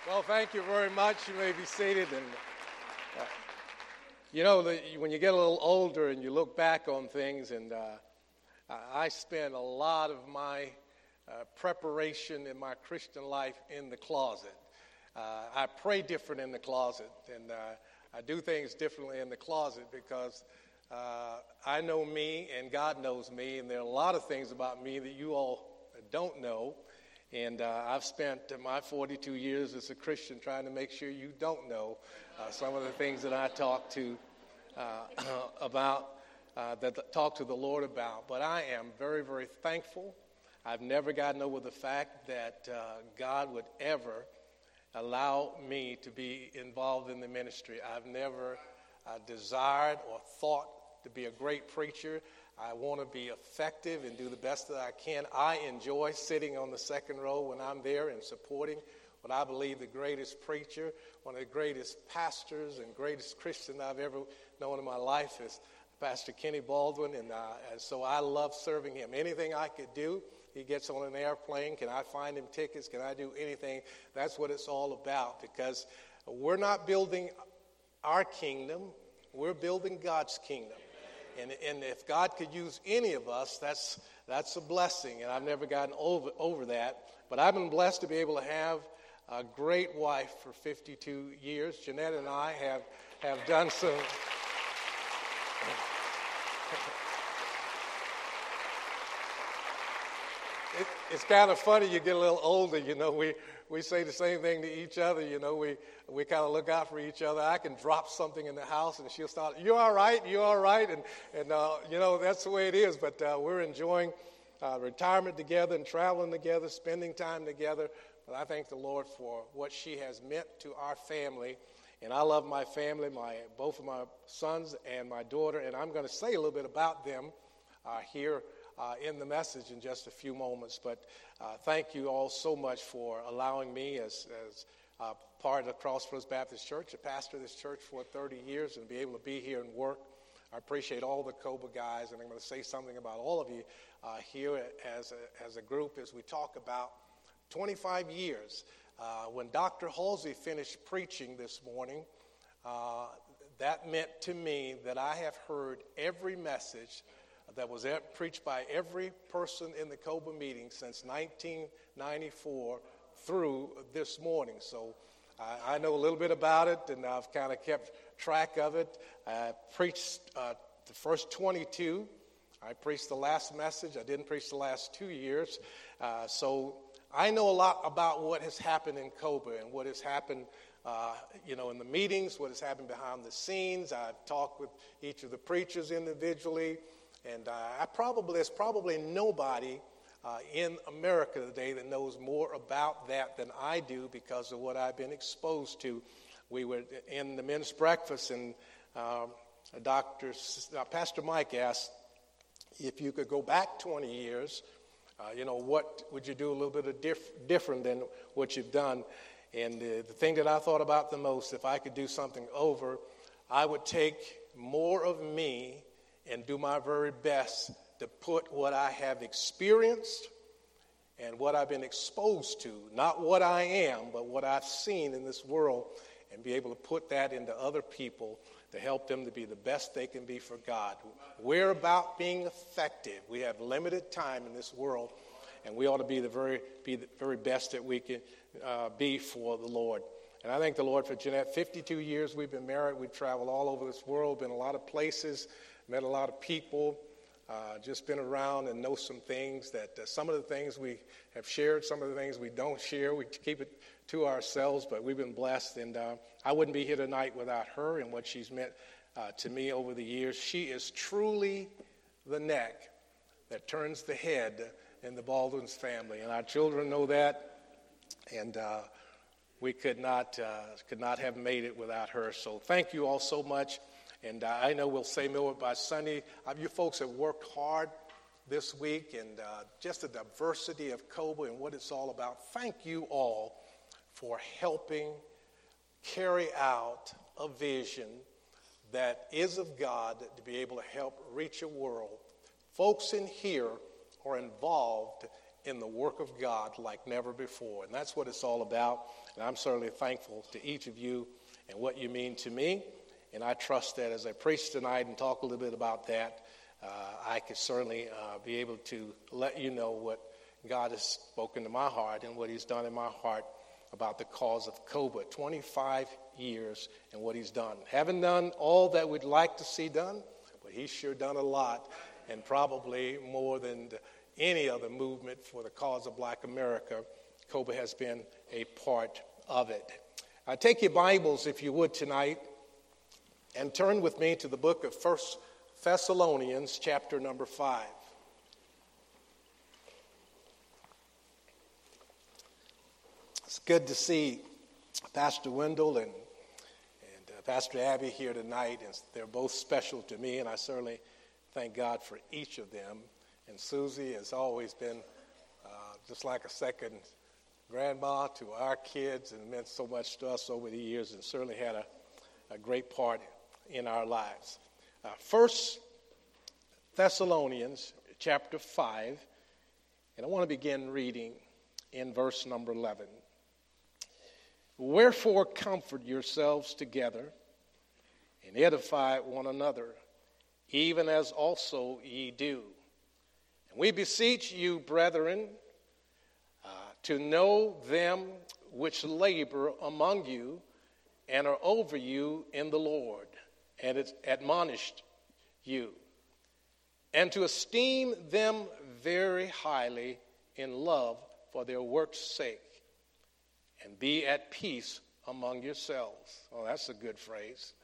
Well, thank you very much. You may be seated. And when you get a little older and you look back on things, and I spent a lot of my preparation in my Christian life in the closet. I pray different in the closet, and I do things differently in the closet because I know me and God knows me, and there are a lot of things about me that you all don't know. And I've spent my 42 years as a Christian trying to make sure you don't know some of the things that I talk to talk to the Lord about. But I am very, very thankful. I've never gotten over the fact that God would ever allow me to be involved in the ministry. I've never desired or thought to be a great preacher. I want to be effective and do the best that I can. I enjoy sitting on the second row when I'm there and supporting what I believe the greatest preacher, one of the greatest pastors and greatest Christian I've ever known in my life is Pastor Kenny Baldwin, and so I love serving him. Anything I could do, he gets on an airplane. Can I find him tickets? Can I do anything? That's what it's all about, because we're not building our kingdom. We're building God's kingdom. And if God could use any of us, that's a blessing, and I've never gotten over that. But I've been blessed to be able to have a great wife for 52 years. Jeanette and I have done some... It's kind of funny, you get a little older, we say the same thing to each other, we kind of look out for each other. I can drop something in the house and she'll start, you all right, and that's the way it is. But we're enjoying retirement together and traveling together, spending time together. But I thank the Lord for what she has meant to our family. And I love my family, both of my sons and my daughter, and I'm going to say a little bit about them here in the message in just a few moments. But thank you all so much for allowing me as part of the Crossroads Baptist Church, to pastor this church for 30 years and be able to be here and work. I appreciate all the COBA guys, and I'm going to say something about all of you here as a group as we talk about 25 years. When Dr. Halsey finished preaching this morning, that meant to me that I have heard every message that was preached by every person in the COBA meeting since 1994 through this morning. So I know a little bit about it, and I've kind of kept track of it. I preached the first 22. I preached the last message. I didn't preach the last 2 years. So I know a lot about what has happened in COBA and what has happened in the meetings, what has happened behind the scenes. I've talked with each of the preachers individually. And there's probably nobody in America today that knows more about that than I do because of what I've been exposed to. We were in the men's breakfast, and Pastor Mike asked if you could go back 20 years, what would you do a little bit of different than what you've done? And the thing that I thought about the most, if I could do something over, I would take more of me and do my very best to put what I have experienced and what I've been exposed to, not what I am, but what I've seen in this world, and be able to put that into other people to help them to be the best they can be for God. We're about being effective. We have limited time in this world, and we ought to be the very best that we can be for the Lord. And I thank the Lord for Jeanette. 52 years we've been married. We've traveled all over this world, been a lot of places, met a lot of people, just been around and know some things that some of the things we have shared, some of the things we don't share. We keep it to ourselves, but we've been blessed. And I wouldn't be here tonight without her and what she's meant to me over the years. She is truly the neck that turns the head in the Baldwin's family. And our children know that. And we could not have made it without her. So thank you all so much. And I know we'll say more by Sunday. You folks have worked hard this week, and just the diversity of COBA and what it's all about. Thank you all for helping carry out a vision that is of God to be able to help reach a world. Folks in here are involved in the work of God like never before. And that's what it's all about. And I'm certainly thankful to each of you and what you mean to me. And I trust that as I preach tonight and talk a little bit about that, I could certainly be able to let you know what God has spoken to my heart and what he's done in my heart about the cause of COBA. 25 years and what he's done. Haven't done all that we'd like to see done, but he's sure done a lot, and probably more than any other movement for the cause of Black America. COBA has been a part of it. Take your Bibles, if you would, tonight, and turn with me to the book of 1 Thessalonians, chapter number 5. It's good to see Pastor Wendell and Pastor Abby here tonight. And they're both special to me, and I certainly thank God for each of them. And Susie has always been just like a second grandma to our kids and meant so much to us over the years, and certainly had a great part in our lives. 1 Thessalonians chapter 5, and I want to begin reading in verse number 11. Wherefore comfort yourselves together and edify one another, even as also ye do. And we beseech you, brethren, to know them which labor among you and are over you in the Lord, and it's admonished you, and to esteem them very highly in love for their work's sake, and be at peace among yourselves. Oh, that's a good phrase.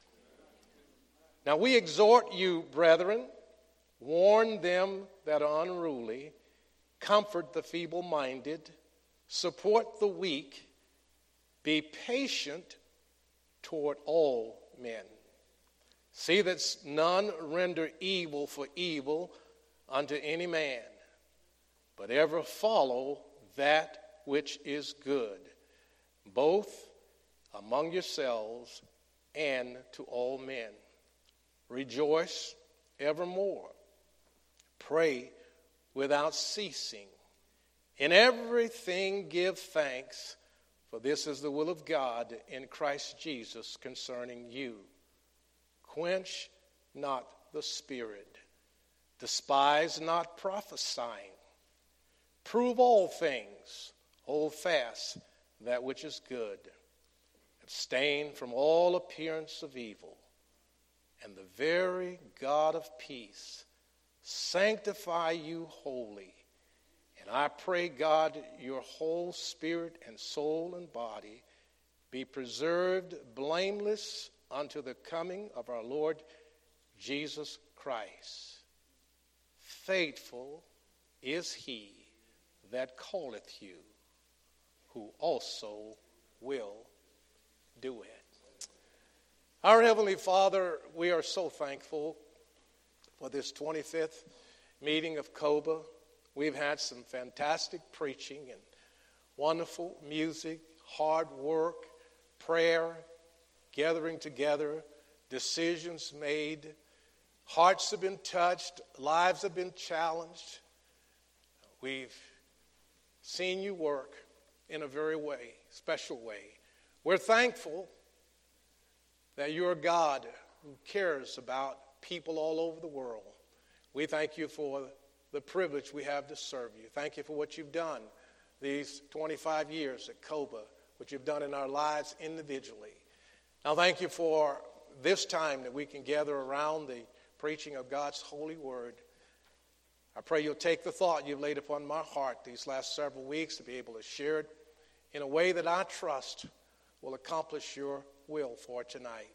Now we exhort you, brethren, warn them that are unruly, comfort the feeble-minded, support the weak, be patient toward all men. See that none render evil for evil unto any man, but ever follow that which is good, both among yourselves and to all men. Rejoice evermore. Pray without ceasing. In everything give thanks, for this is the will of God in Christ Jesus concerning you. Quench not the spirit. Despise not prophesying. Prove all things. Hold fast that which is good. Abstain from all appearance of evil. And the very God of peace sanctify you wholly. And I pray, God, your whole spirit and soul and body be preserved blameless unto the coming of our Lord Jesus Christ. Faithful is he that calleth you, who also will do it. Our Heavenly Father, we are so thankful for this 25th meeting of COBA. We've had some fantastic preaching and wonderful music, hard work, prayer, gathering together, decisions made, hearts have been touched, lives have been challenged. We've seen you work in a very special way. We're thankful that you're a God who cares about people all over the world. We thank you for the privilege we have to serve you. Thank you for what you've done these 25 years at COBA, what you've done in our lives individually. Now thank you for this time that we can gather around the preaching of God's holy word. I pray you'll take the thought you've laid upon my heart these last several weeks to be able to share it in a way that I trust will accomplish your will for tonight.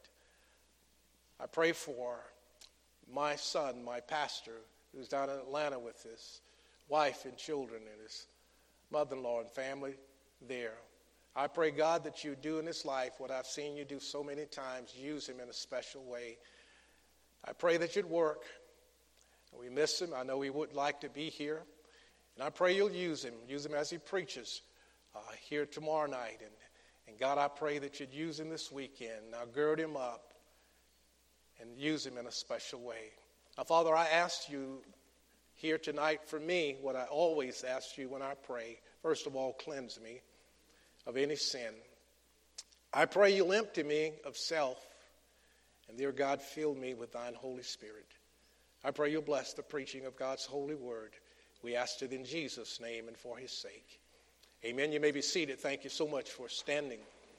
I pray for my son, my pastor, who's down in Atlanta with his wife and children and his mother-in-law and family there. I pray, God, that you do in his life what I've seen you do so many times, use him in a special way. I pray that you'd work. We miss him. I know he would like to be here. And I pray you'll use him as he preaches here tomorrow night. And God, I pray that you'd use him this weekend. Now gird him up and use him in a special way. Now, Father, I ask you here tonight for me what I always ask you when I pray. First of all, cleanse me of any sin. I pray you'll empty me of self, and dear God, fill me with thine Holy Spirit. I pray you'll bless the preaching of God's holy word. We ask it in Jesus' name and for his sake. Amen. You may be seated. Thank you so much for standing.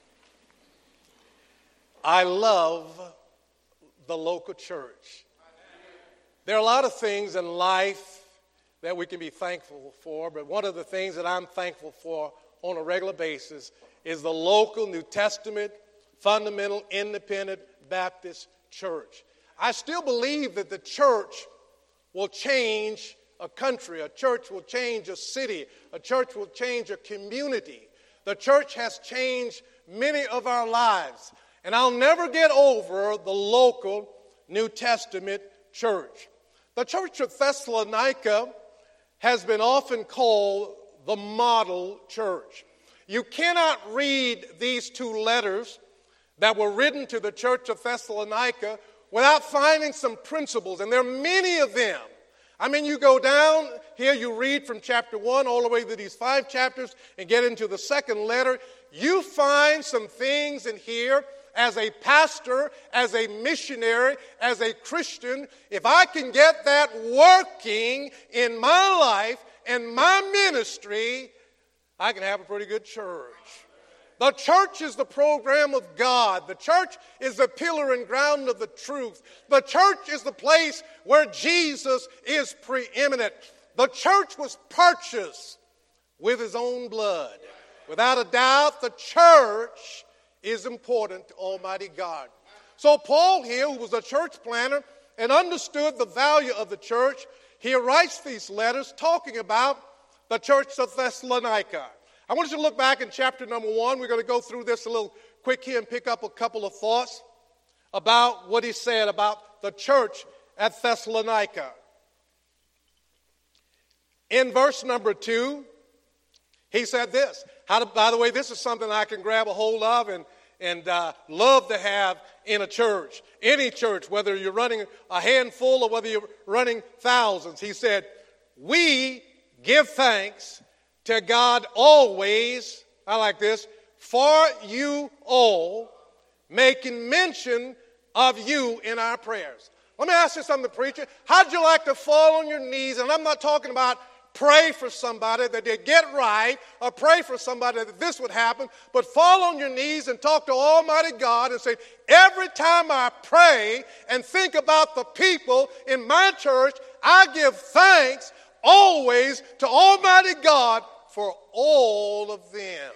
I love the local church. There are a lot of things in life that we can be thankful for, but one of the things that I'm thankful for on a regular basis is the local New Testament, fundamental, independent Baptist church. I still believe that the church will change a country. A church will change a city. A church will change a community. The church has changed many of our lives. And I'll never get over the local New Testament church. The church of Thessalonica has been often called the model church. You cannot read these two letters that were written to the church of Thessalonica without finding some principles, and there are many of them. I mean, you go down here, you read from chapter 1 all the way to these 5 chapters and get into the second letter. You find some things in here as a pastor, as a missionary, as a Christian. If I can get that working in my life and my ministry, I can have a pretty good church. The church is the program of God. The church is the pillar and ground of the truth. The church is the place where Jesus is preeminent. The church was purchased with his own blood. Without a doubt, the church is important to Almighty God. So Paul here, who was a church planner and understood the value of the church, he writes these letters talking about the church of Thessalonica. I want you to look back in chapter number 1. We're going to go through this a little quick here and pick up a couple of thoughts about what he said about the church at Thessalonica. In verse number 2, he said this. By the way, this is something I can grab a hold of and love to have in a church. Any church, whether you're running a handful or whether you're running thousands. He said, we give thanks to God always, I like this, for you all, making mention of you in our prayers. Let me ask you something, preacher. How'd you like to fall on your knees? And I'm not talking about pray for somebody that they get right or pray for somebody that this would happen, but fall on your knees and talk to Almighty God and say, every time I pray and think about the people in my church, I give thanks always to Almighty God for all of them.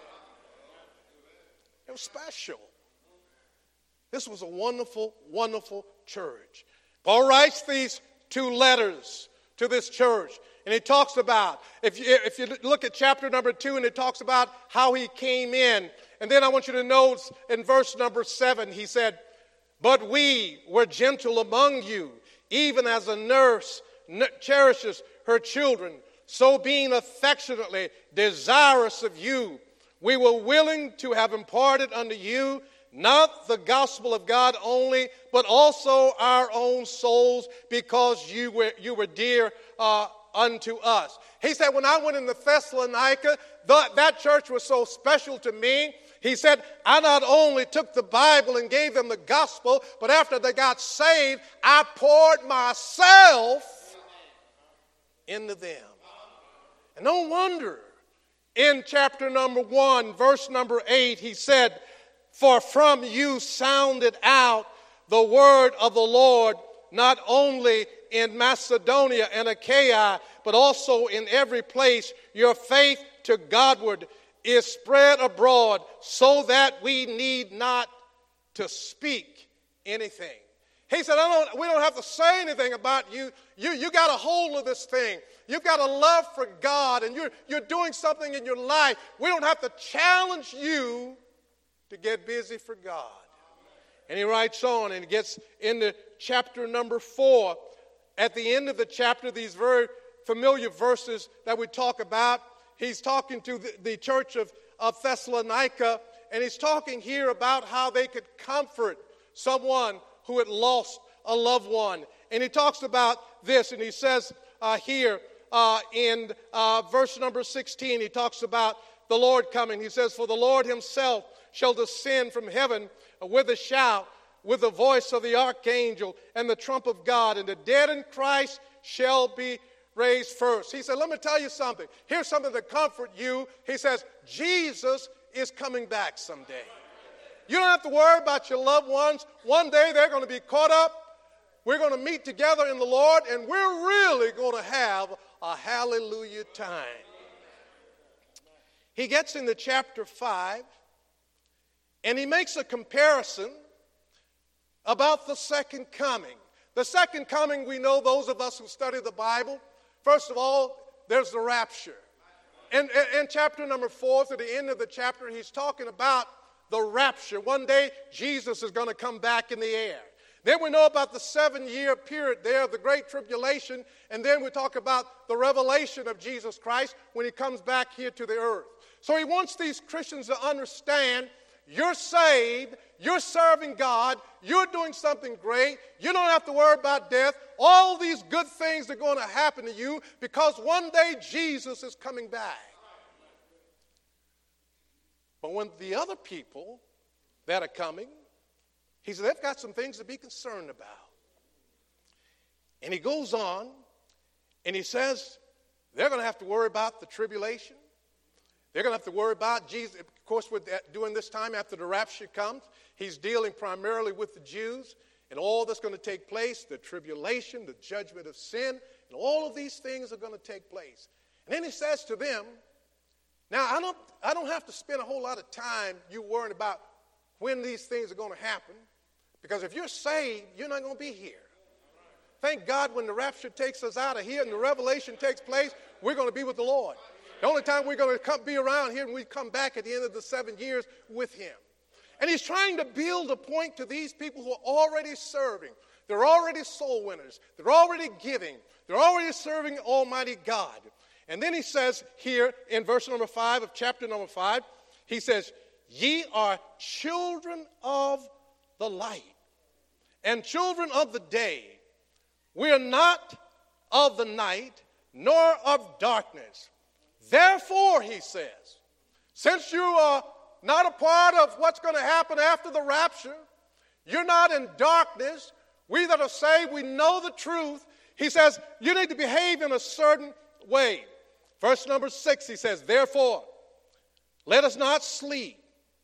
It was special. This was a wonderful, wonderful church. Paul writes these 2 letters to this church. And he talks about, if you look at chapter number 2, and it talks about how he came in. And then I want you to note in verse number 7, he said, but we were gentle among you, even as a nurse cherishes her children. So being affectionately desirous of you, we were willing to have imparted unto you not the gospel of God only, but also our own souls, because you were dear unto us. He said, when I went into Thessalonica, that church was so special to me. He said, I not only took the Bible and gave them the gospel, but after they got saved, I poured myself into them. And no wonder in chapter number 1, verse number 8, he said, for from you sounded out the word of the Lord, not only in Macedonia and Achaia, but also in every place. Your faith to Godward is spread abroad, so that we need not to speak anything. He said, we don't have to say anything about you. You got a hold of this thing. You've got a love for God, and you're doing something in your life. We don't have to challenge you to get busy for God. And he writes on, and he gets into chapter number 4. At the end of the chapter, these very familiar verses that we talk about, he's talking to the church of Thessalonica, and he's talking here about how they could comfort someone who had lost a loved one. And he talks about this, and he says, here in verse number 16, he talks about the Lord coming. He says, "For the Lord himself shall descend from heaven with a shout, with the voice of the archangel and the trump of God, and the dead in Christ shall be raised first." He said, let me tell you something. Here's something to comfort you. He says, Jesus is coming back someday. You don't have to worry about your loved ones. One day they're going to be caught up. We're going to meet together in the Lord, and we're really going to have a hallelujah time. He gets into chapter 5, and he makes a comparison about the second coming. The second coming, we know, those of us who study the Bible, first of all, there's the rapture. In chapter number 4, to the end of the chapter, he's talking about the rapture. One day, Jesus is going to come back in the air. Then we know about the 7-year period there of the Great Tribulation, and then we talk about the revelation of Jesus Christ when he comes back here to the earth. So he wants these Christians to understand, you're saved, you're serving God, you're doing something great, you don't have to worry about death. All these good things are going to happen to you because one day Jesus is coming back. But when the other people that are coming, he said they've got some things to be concerned about. And he goes on and he says they're going to have to worry about the tribulation. They're going to have to worry about Jesus. Of course, during this time after the rapture comes, he's dealing primarily with the Jews and all that's going to take place, the tribulation, the judgment of sin, and all of these things are going to take place. And then he says to them, now I don't have to spend a whole lot of time you worrying about when these things are going to happen, because if you're saved, you're not going to be here. Thank God when the rapture takes us out of here and the revelation takes place, we're going to be with the Lord. The only time we're going to be around here, and we come back at the end of the 7 years with him. And he's trying to build a point to these people who are already serving. They're already soul winners. They're already giving. They're already serving Almighty God. And then he says here in verse number 5 of chapter number 5, he says, "Ye are children of the light and children of the day. We are not of the night nor of darkness. Therefore," he says, "since you are not a part of what's going to happen after the rapture, you're not in darkness. We that are saved, we know the truth." He says, you need to behave in a certain way. Verse number 6, he says, "Therefore, let us not sleep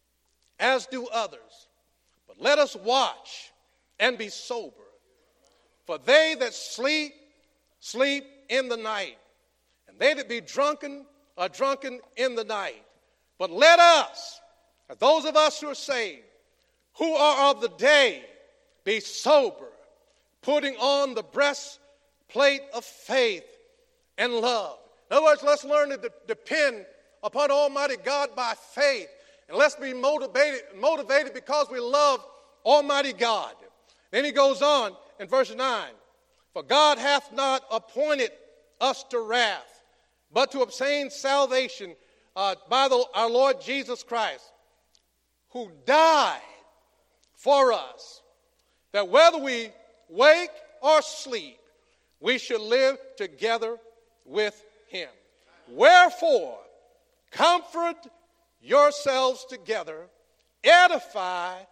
as do others, but let us watch and be sober. For they that sleep, sleep in the night, and they that be drunken are drunken in the night. But let us, those of us who are saved, who are of the day, be sober, putting on the breastplate of faith and love." In other words, let's learn to depend upon Almighty God by faith, and let's be motivated because we love Almighty God. Then he goes on in verse 9, "For God hath not appointed us to wrath, but to obtain salvation by our Lord Jesus Christ, who died for us, that whether we wake or sleep, we should live together with him. Wherefore, comfort yourselves together, edify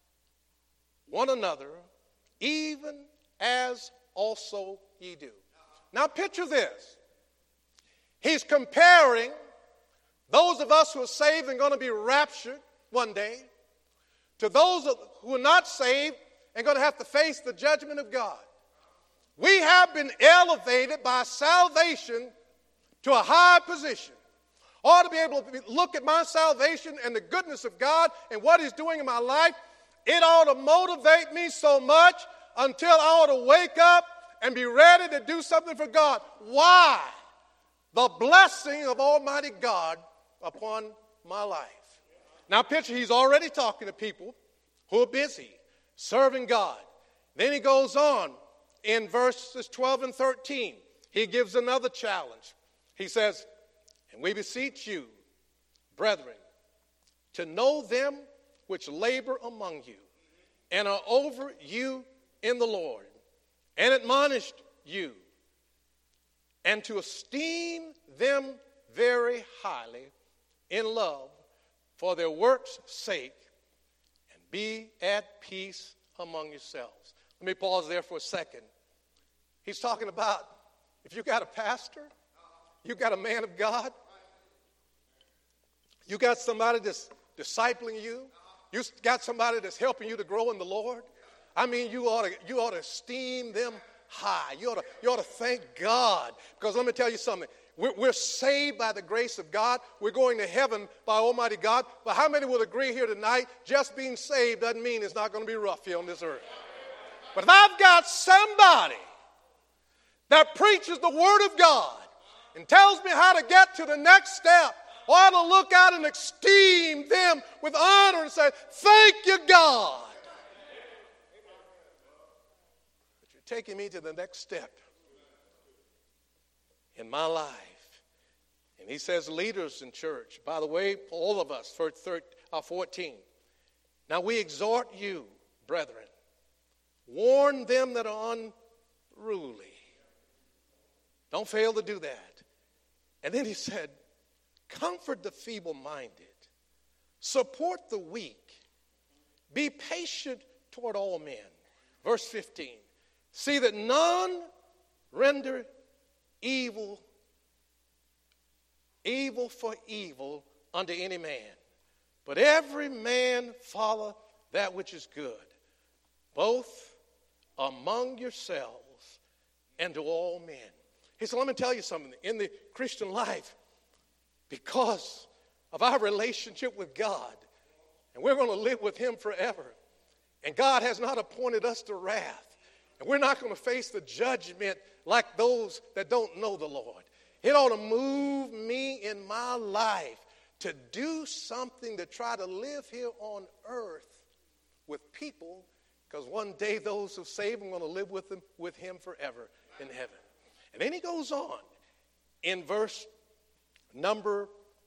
one another, even as also ye do." Now picture this. He's comparing those of us who are saved and going to be raptured one day to those who are not saved and going to have to face the judgment of God. We have been elevated by salvation to a high position. I ought to be able to look at my salvation and the goodness of God and what he's doing in my life. It ought to motivate me so much until I ought to wake up and be ready to do something for God. Why? The blessing of Almighty God upon my life. Now picture, he's already talking to people who are busy serving God. Then he goes on in verses 12 and 13. He gives another challenge. He says, "And we beseech you, brethren, to know them which labor among you and are over you in the Lord, and admonished you, and to esteem them very highly in love for their works' sake, and be at peace among yourselves. Let me pause there for a second. He's talking about if you got a pastor, you got a man of God, you got somebody that's discipling you, you got somebody that's helping you to grow in the Lord. I mean, you ought to esteem them high. You ought to thank God. Because let me tell you something. We're saved by the grace of God. We're going to heaven by Almighty God. But how many will agree here tonight, just being saved doesn't mean it's not going to be rough here on this earth. But if I've got somebody that preaches the Word of God and tells me how to get to the next step, I ought to look out and esteem them with honor and say, thank you, God. But you're taking me to the next step in my life. And he says leaders in church, by the way, all of us, 14. Now we exhort you, brethren, warn them that are unruly. Don't fail to do that. And then he said, comfort the feeble-minded, support the weak, be patient toward all men. Verse 15, see that none render evil for evil unto any man, but every man follow that which is good, both among yourselves and to all men. He said, let me tell you something. In the Christian life, because of our relationship with God, and we're going to live with him forever, and God has not appointed us to wrath, and we're not going to face the judgment like those that don't know the Lord. It ought to move me in my life to do something to try to live here on earth with people, because one day those who save are going to live with him forever in heaven. And then he goes on in verse number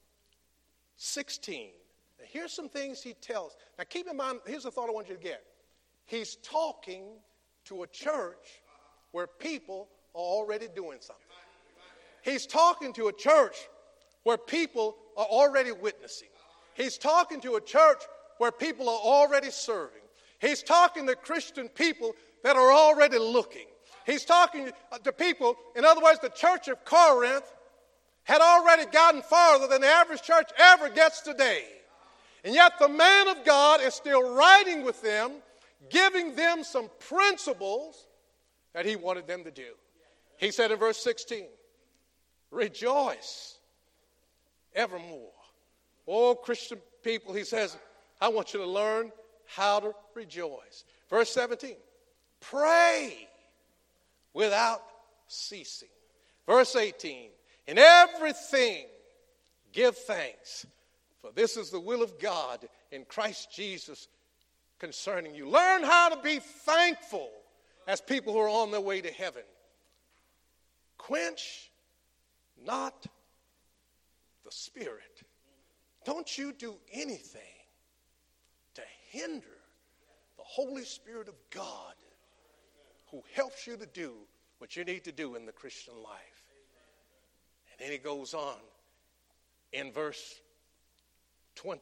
16. Now here's some things he tells. Now keep in mind, here's the thought I want you to get. He's talking to a church where people are already doing something. He's talking to a church where people are already witnessing. He's talking to a church where people are already serving. He's talking to Christian people that are already looking. He's talking to people, in other words, the church of Corinth had already gotten farther than the average church ever gets today. And yet the man of God is still writing with them, giving them some principles that he wanted them to do. He said in verse 16, rejoice evermore. Oh, Christian people, he says, I want you to learn how to rejoice. Verse 17, pray without ceasing. Verse 18, in everything give thanks, for this is the will of God in Christ Jesus concerning you. Learn how to be thankful as people who are on their way to heaven. Quench not the Spirit. Don't you do anything to hinder the Holy Spirit of God who helps you to do what you need to do in the Christian life. And then he goes on in verse 20.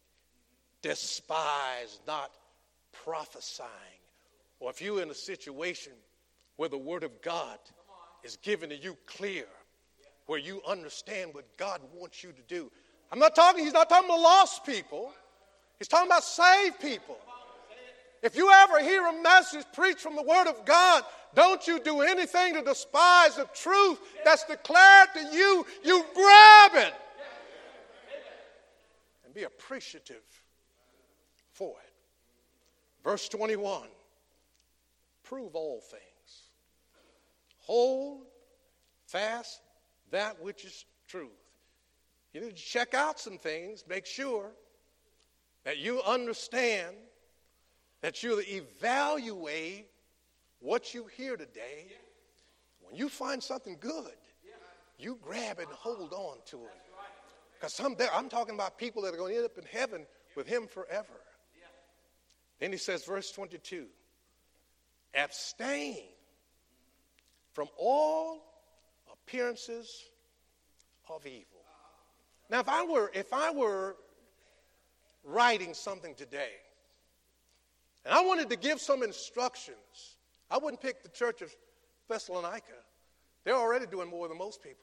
Despise not prophesying. Or if you're in a situation where the Word of God is given to you clear, where you understand what God wants you to do. He's not talking about lost people. He's talking about saved people. If you ever hear a message preached from the Word of God, don't you do anything to despise the truth that's declared to you. You grab it and be appreciative for it. Verse 21, prove all things. Hold fast that which is truth. You need to check out some things, make sure that you understand, that you evaluate what you hear today. When you find something good, you grab it and hold on to it. Because someday, I'm talking about people that are going to end up in heaven with him forever. Then he says, verse 22, abstain from all appearances of evil. Now, if I were writing something today, and I wanted to give some instructions, I wouldn't pick the church of Thessalonica. They're already doing more than most people.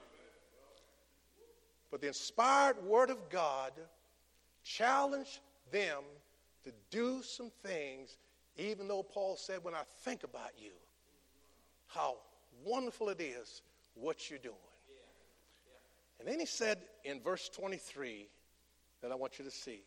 But the inspired Word of God challenged them to do some things, even though Paul said, when I think about you, how wonderful it is what you're doing. And then he said in verse 23 that I want you to see.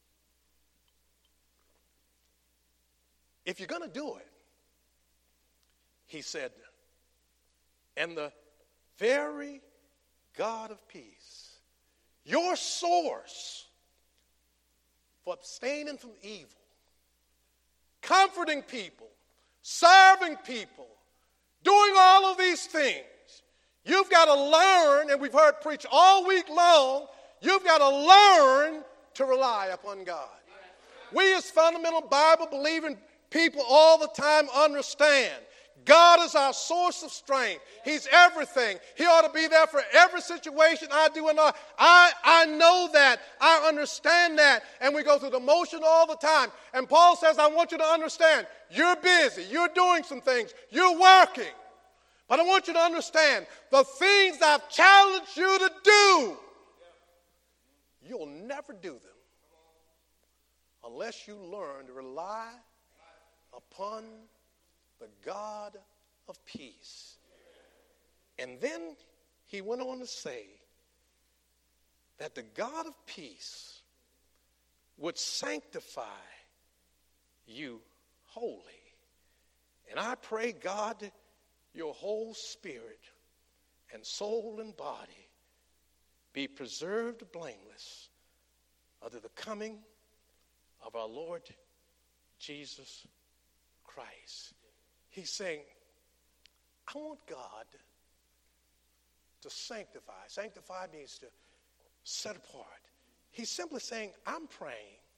If you're going to do it, he said, and the very God of peace, your source for abstaining from evil, comforting people, serving people, doing all of these things. You've got to learn, and we've heard preach all week long, you've got to learn to rely upon God. We as fundamental Bible-believing people all the time understand God is our source of strength. He's everything. He ought to be there for every situation I do. And I know that. I understand that. And we go through the motion all the time. And Paul says, I want you to understand, you're busy. You're doing some things. You're working. But I want you to understand, the things I've challenged you to do, you'll never do them unless you learn to rely upon the God of peace. And then he went on to say that the God of peace would sanctify you wholly. And I pray, God, your whole spirit and soul and body be preserved blameless unto the coming of our Lord Jesus Christ. He's saying, I want God to sanctify. Sanctify means to set apart. He's simply saying, I'm praying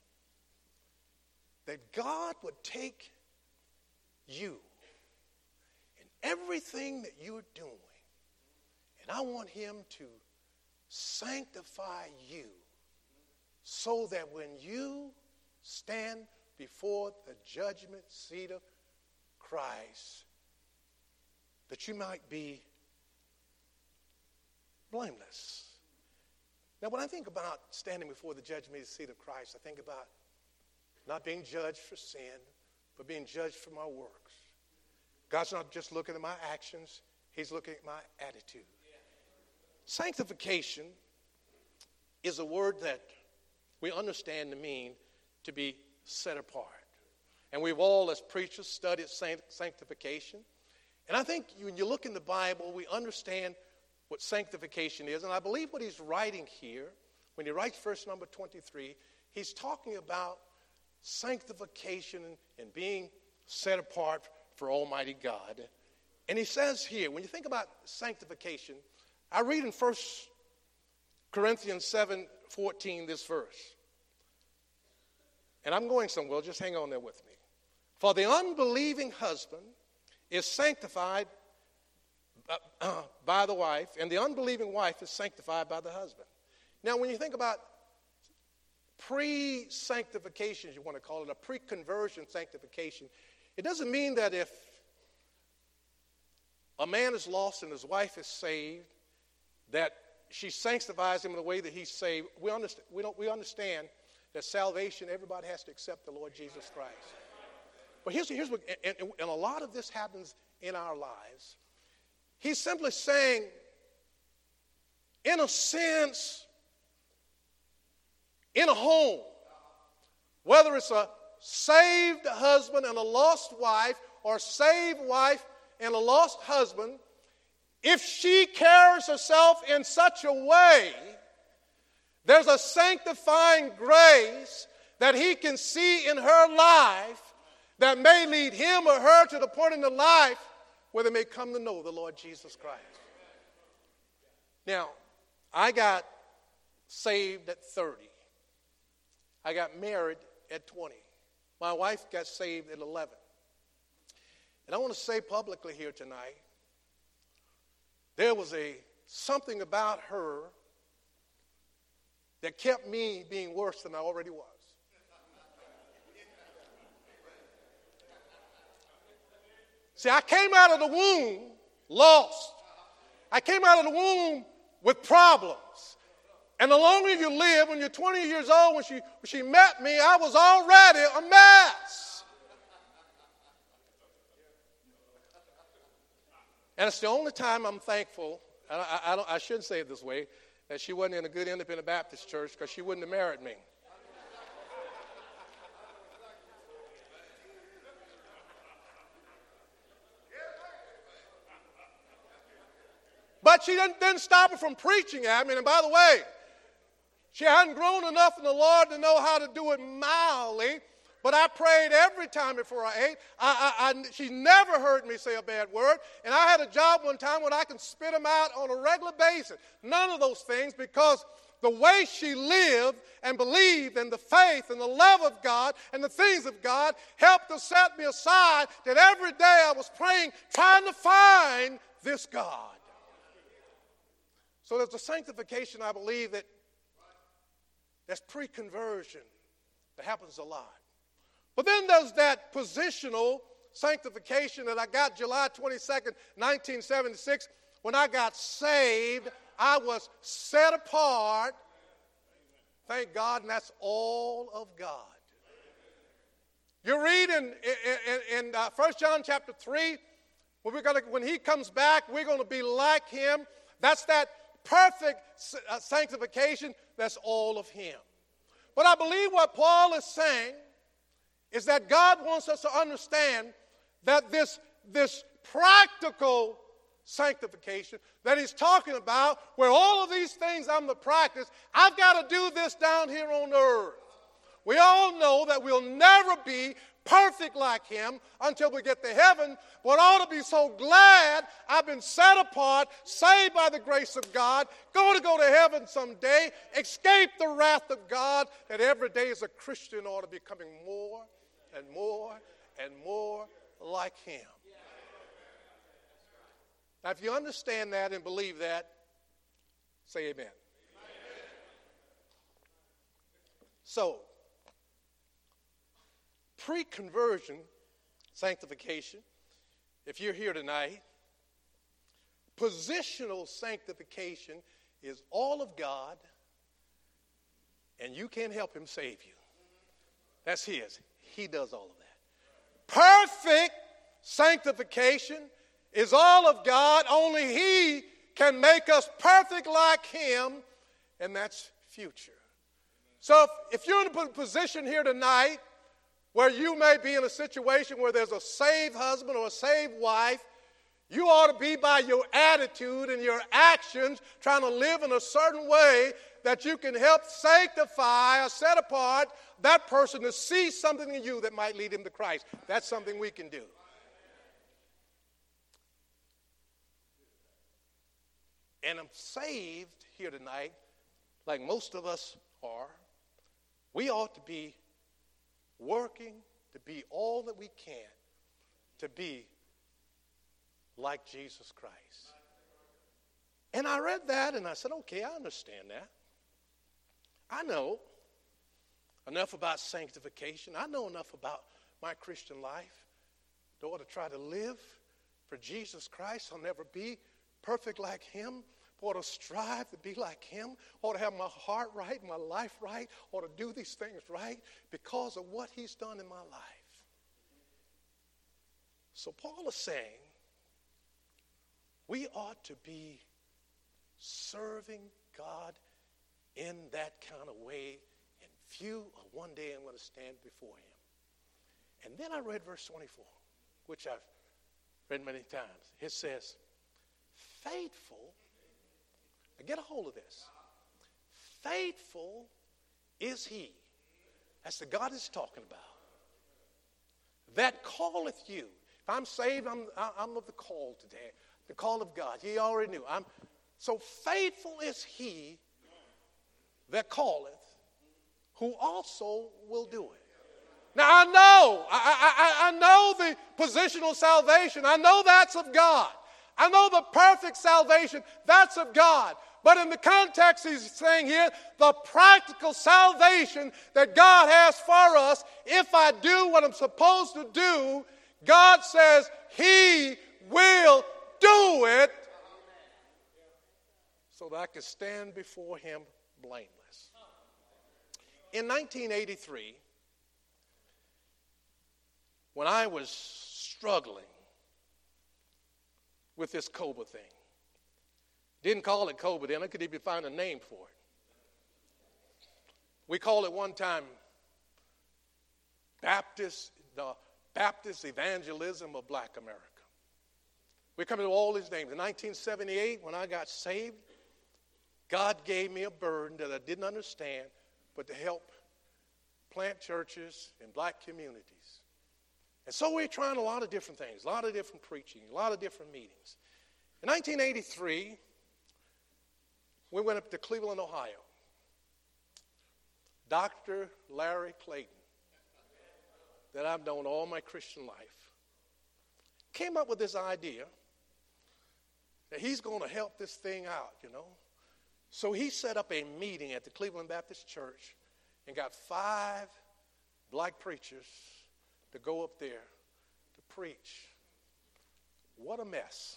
that God would take you and everything that you're doing, and I want him to sanctify you so that when you stand before the judgment seat of Christ, that you might be blameless. Now, when I think about standing before the judgment seat of Christ, I think about not being judged for sin, but being judged for my works. God's not just looking at my actions, he's looking at my attitude. Sanctification is a word that we understand to mean to be set apart. And we've all, as preachers, studied sanctification. And I think when you look in the Bible, we understand what sanctification is. And I believe what he's writing here, when he writes verse number 23, he's talking about sanctification and being set apart for Almighty God. And he says here, when you think about sanctification, I read in 1 Corinthians 7:14 this verse. And I'm going somewhere, just hang on there with me. For the unbelieving husband is sanctified by the wife, and the unbelieving wife is sanctified by the husband. Now, when you think about pre-sanctification, as you want to call it, a pre-conversion sanctification, it doesn't mean that if a man is lost and his wife is saved, that she sanctifies him in the way that he's saved. We understand that salvation, everybody has to accept the Lord Jesus Christ. But here's what, and a lot of this happens in our lives. He's simply saying, in a sense, in a home, whether it's a saved husband and a lost wife, or a saved wife and a lost husband, if she carries herself in such a way, there's a sanctifying grace that he can see in her life that may lead him or her to the point in their life where they may come to know the Lord Jesus Christ. Now, I got saved at 30. I got married at 20. My wife got saved at 11. And I want to say publicly here tonight there was something about her that kept me being worse than I already was. See, I came out of the womb lost. I came out of the womb with problems. And the longer you live, when you're 20 years old, when she met me, I was already a mess. And it's the only time I'm thankful, and I shouldn't say it this way, that she wasn't in a good independent Baptist church, because she wouldn't have married me. But she didn't stop her from preaching at me. And by the way, she hadn't grown enough in the Lord to know how to do it mildly. But I prayed every time before I ate. She never heard me say a bad word. And I had a job one time when I can spit them out on a regular basis. None of those things, because the way she lived and believed and the faith and the love of God and the things of God helped to set me aside, that every day I was praying, trying to find this God. So there's a sanctification, I believe, that's pre-conversion that happens a lot. But then there's that positional sanctification that I got July 22nd, 1976. When I got saved, I was set apart. Thank God, and that's all of God. You read in 1 John chapter 3, when he comes back, we're going to be like him. That's that perfect sanctification, that's all of him. But I believe what Paul is saying is that God wants us to understand that this practical sanctification that he's talking about, where all of these things I'm to practice, I've got to do this down here on earth. We all know that we'll never be perfect like him until we get to heaven, but I ought to be so glad I've been set apart, saved by the grace of God, going to go to heaven someday, escape the wrath of God, that every day as a Christian ought to be becoming more and more and more like him. Now, if you understand that and believe that, say amen. So, pre-conversion sanctification, if you're here tonight, positional sanctification is all of God, and you can't help him save you. That's his. He does all of that. Perfect sanctification is all of God. Only he can make us perfect like him, and that's future. So if you're in a position here tonight where you may be in a situation where there's a saved husband or a saved wife, you ought to be, by your attitude and your actions, trying to live in a certain way that you can help sanctify or set apart that person to see something in you that might lead him to Christ. That's something we can do. And I'm saved here tonight, like most of us are. We ought to be working to be all that we can to be like Jesus Christ. And I read that and I said, okay, I understand that. I know enough about sanctification. I know enough about my Christian life to ought to try to live for Jesus Christ. I'll never be perfect like him. Ought to strive to be like him. Ought to have my heart right, my life right. Ought to do these things right because of what he's done in my life. So Paul is saying we ought to be serving God in that kind of way. And one day I'm going to stand before him. And then I read verse 24, which I've read many times. It says, faithful. Now get a hold of this. Faithful is he. That's the God he's talking about. That calleth you. If I'm saved, I'm of the call today. The call of God. He already knew. So faithful is he that calleth, who also will do it. Now I know the positional salvation. I know that's of God. I know the perfect salvation, that's of God. But in the context he's saying here, the practical salvation that God has for us, if I do what I'm supposed to do, God says he will do it so that I can stand before him blameless. In 1983, when I was struggling with this COBA thing, didn't call it COBA then, I could even find a name for it. We called it one time the Baptist Evangelism of Black America. We come to all these names. In 1978, when I got saved, God gave me a burden that I didn't understand, but to help plant churches in black communities. And so we're trying a lot of different things, a lot of different preaching, a lot of different meetings. In 1983, we went up to Cleveland, Ohio. Dr. Larry Clayton, that I've known all my Christian life, came up with this idea that he's going to help this thing out, So he set up a meeting at the Cleveland Baptist Church and got 5 black preachers to go up there to preach. What a mess.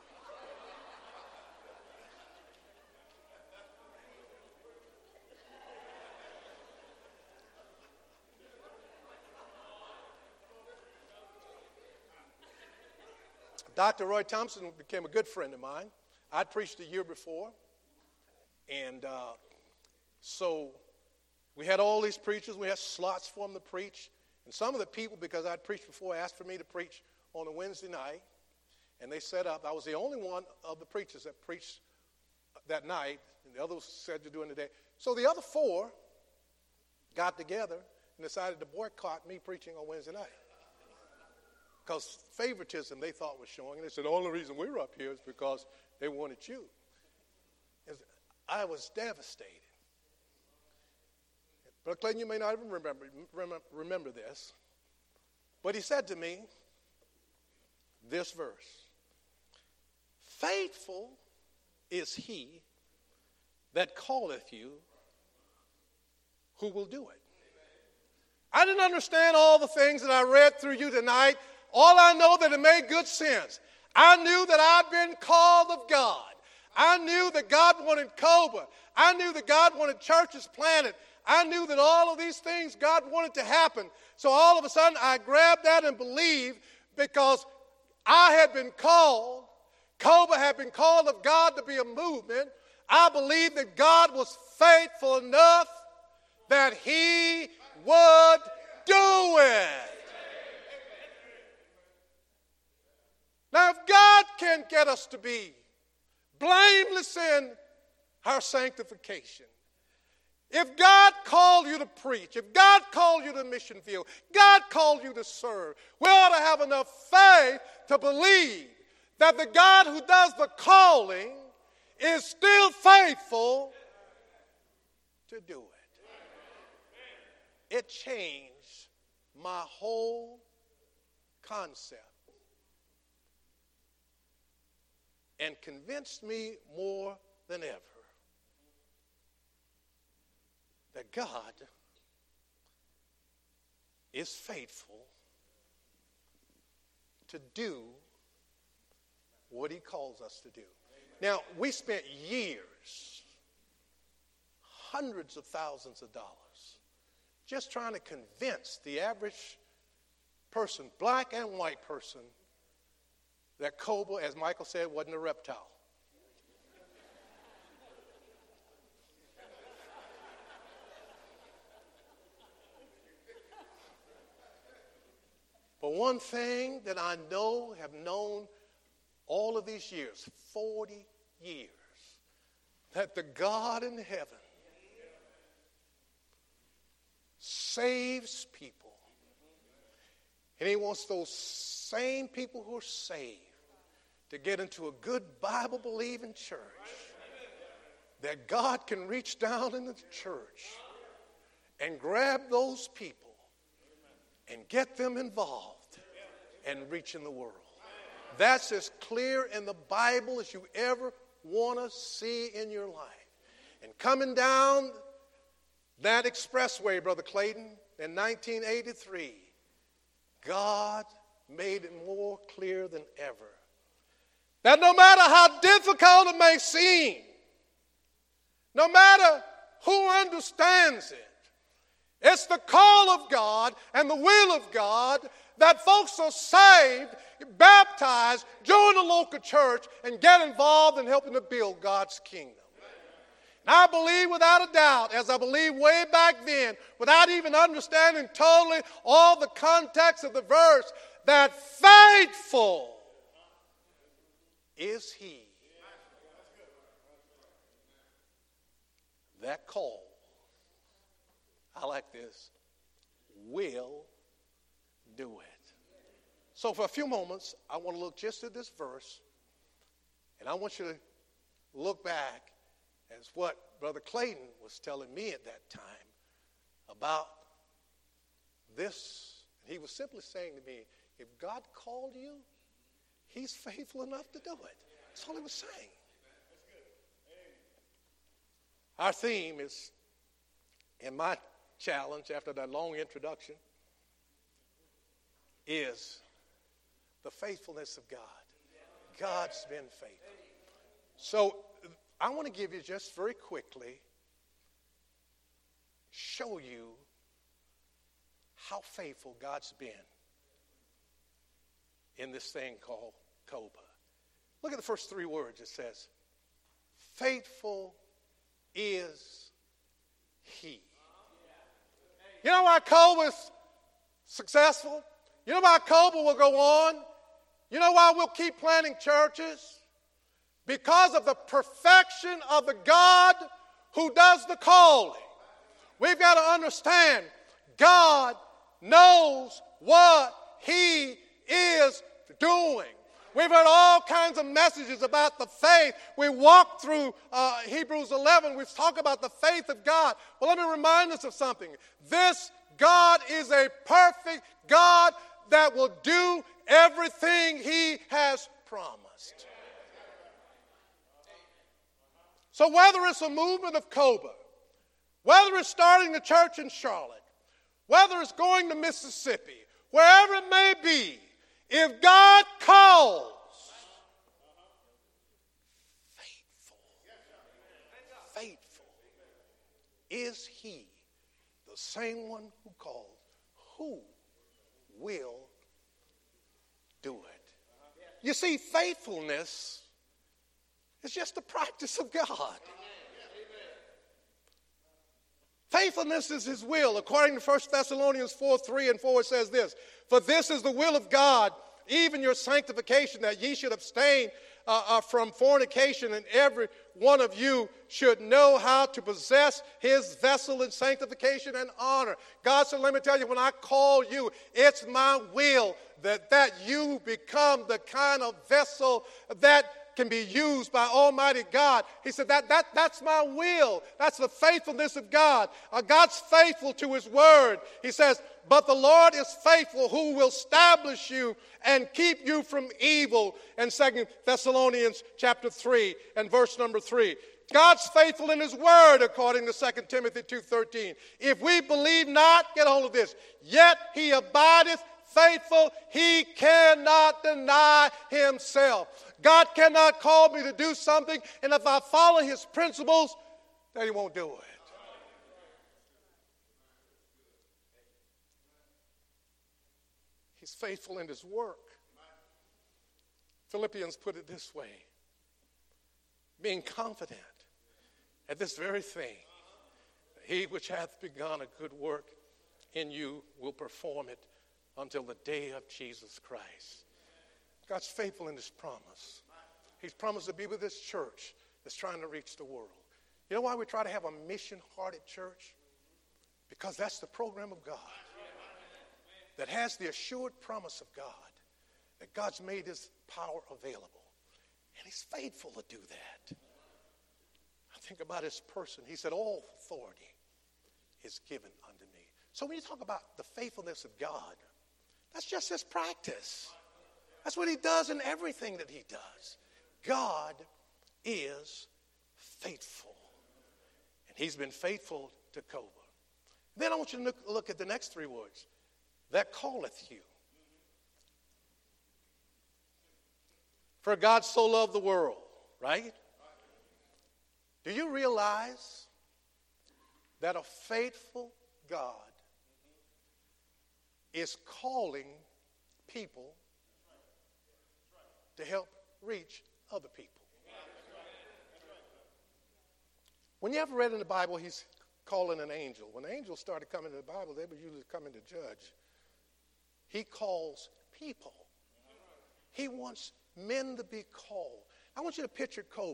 Dr. Roy Thompson became a good friend of mine. I'd preached a year before. And so we had all these preachers. We had slots for them to preach. And some of the people, because I'd preached before, asked for me to preach on a Wednesday night. And they set up. I was the only one of the preachers that preached that night. And the others said to do it the day. So the other 4 got together and decided to boycott me preaching on Wednesday night. Because favoritism they thought was showing. And they said, the only reason we're up here is because they wanted you. I was devastated. Brother Clayton, you may not even remember this. But he said to me this verse. Faithful is he that calleth you, who will do it. I didn't understand all the things that I read through you tonight. All I know that it made good sense. I knew that I'd been called of God. I knew that God wanted COBA. I knew that God wanted churches planted. I knew that all of these things God wanted to happen. So all of a sudden I grabbed that and believed because I had been called. COBA had been called of God to be a movement. I believed that God was faithful enough that he would do it. Now, if God can get us to be blameless in our sanctification, if God called you to preach, if God called you to mission field, God called you to serve, we ought to have enough faith to believe that the God who does the calling is still faithful to do it. It changed my whole concept and convinced me more than ever that God is faithful to do what he calls us to do. Now, we spent years, hundreds of thousands of dollars, just trying to convince the average person, black and white person, that COBA, as Michael said, wasn't a reptile. But one thing that I have known all of these years, 40 years, that the God in heaven saves people. And he wants those same people who are saved to get into a good Bible-believing church, that God can reach down in the church and grab those people and get them involved and reach in the world. That's as clear in the Bible as you ever want to see in your life. And coming down that expressway, Brother Clayton, in 1983, God made it more clear than ever that no matter how difficult it may seem, no matter who understands it, it's the call of God and the will of God that folks are saved, baptized, join the local church, and get involved in helping to build God's kingdom. And I believe without a doubt, as I believe way back then, without even understanding totally all the context of the verse, that faithful is he that call. I like this. Will do it. So for a few moments, I want to look just at this verse, and I want you to look back as what Brother Clayton was telling me at that time about this. He was simply saying to me, if God called you, he's faithful enough to do it. That's all he was saying. Our theme is, in my challenge after that long introduction, is the faithfulness of God. God's been faithful. So I want to give you just very quickly, show you how faithful God's been in this thing called COBA. Look at the first three words. It says, faithful is he. You know why COBA is successful? You know why COBA will go on? You know why we'll keep planting churches? Because of the perfection of the God who does the calling. We've got to understand God knows what he is doing. We've heard all kinds of messages about the faith. We walked through Hebrews 11. We've talked about the faith of God. Well, let me remind us of something. This God is a perfect God that will do everything he has promised. So whether it's a movement of COBA, whether it's starting a church in Charlotte, whether it's going to Mississippi, wherever it may be, if God calls, faithful is he, the same one who called, who will do it. You see, faithfulness is just the practice of God. Faithfulness is his will. According to 1 Thessalonians 4:3-4, it says this, for this is the will of God, even your sanctification, that ye should abstain from fornication, and every one of you should know how to possess his vessel in sanctification and honor. God said, let me tell you, when I call you, it's my will that you become the kind of vessel that can be used by Almighty God. He said, that's my will. That's the faithfulness of God. God's faithful to his word. He says, but the Lord is faithful, who will establish you and keep you from evil. And 2 Thessalonians chapter 3 and verse number 3. God's faithful in his word, according to 2 Timothy 2:13. If we believe not, get hold of this, yet he abideth faithful, he cannot deny himself. God cannot call me to do something, and if I follow his principles, then he won't do it. He's faithful in his work. Philippians put it this way, being confident at this very thing, he which hath begun a good work in you will perform it until the day of Jesus Christ. God's faithful in his promise. He's promised to be with this church that's trying to reach the world. You know why we try to have a mission-hearted church? Because that's the program of God that has the assured promise of God, that God's made his power available. And he's faithful to do that. I think about his person. He said, all authority is given unto me. So when you talk about the faithfulness of God, that's just his practice. That's what he does in everything that he does. God is faithful. And he's been faithful to Coba. Then I want you to look at the next three words. That calleth you. For God so loved the world, right? Do you realize that a faithful God is calling people to help reach other people? When you ever read in the Bible, he's calling an angel. When the angels started coming to the Bible, they were usually coming to judge. He calls people. He wants men to be called. I want you to picture Coba.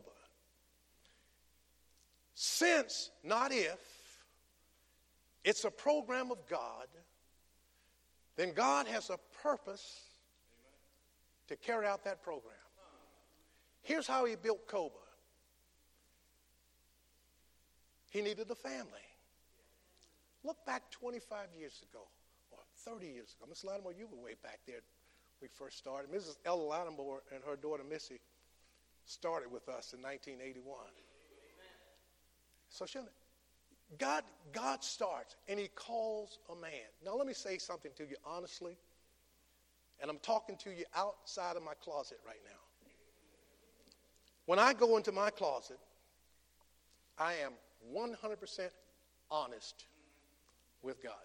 Since, not if, it's a program of God, then God has a purpose to carry out that program. Here's how he built Coba. He needed a family. Look back 25 years ago, or 30 years ago. Miss Lattimore, you were way back there when we first started. Mrs. Ella Lattimore and her daughter Missy started with us in 1981. So God starts, and he calls a man. Now let me say something to you honestly, and I'm talking to you outside of my closet right now. When I go into my closet, I am 100% honest with God.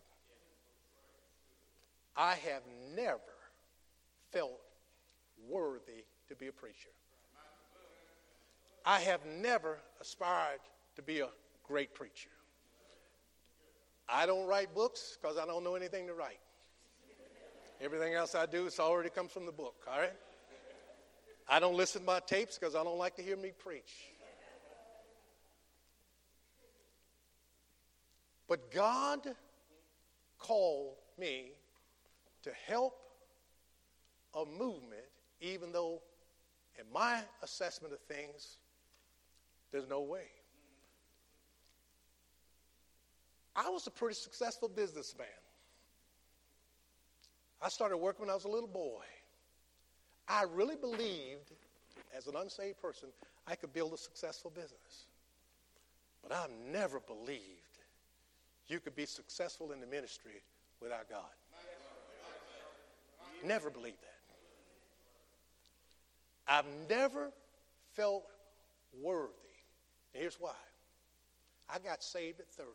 I have never felt worthy to be a preacher. I have never aspired to be a great preacher. I don't write books because I don't know anything to write. Everything else I do, it's already comes from the book, all right? I don't listen to my tapes because I don't like to hear me preach. But God called me to help a movement, even though in my assessment of things, there's no way. I was a pretty successful businessman. I started working when I was a little boy. I really believed, as an unsaved person, I could build a successful business. But I've never believed you could be successful in the ministry without God. Never believed that. I've never felt worthy. And here's why. I got saved at 30.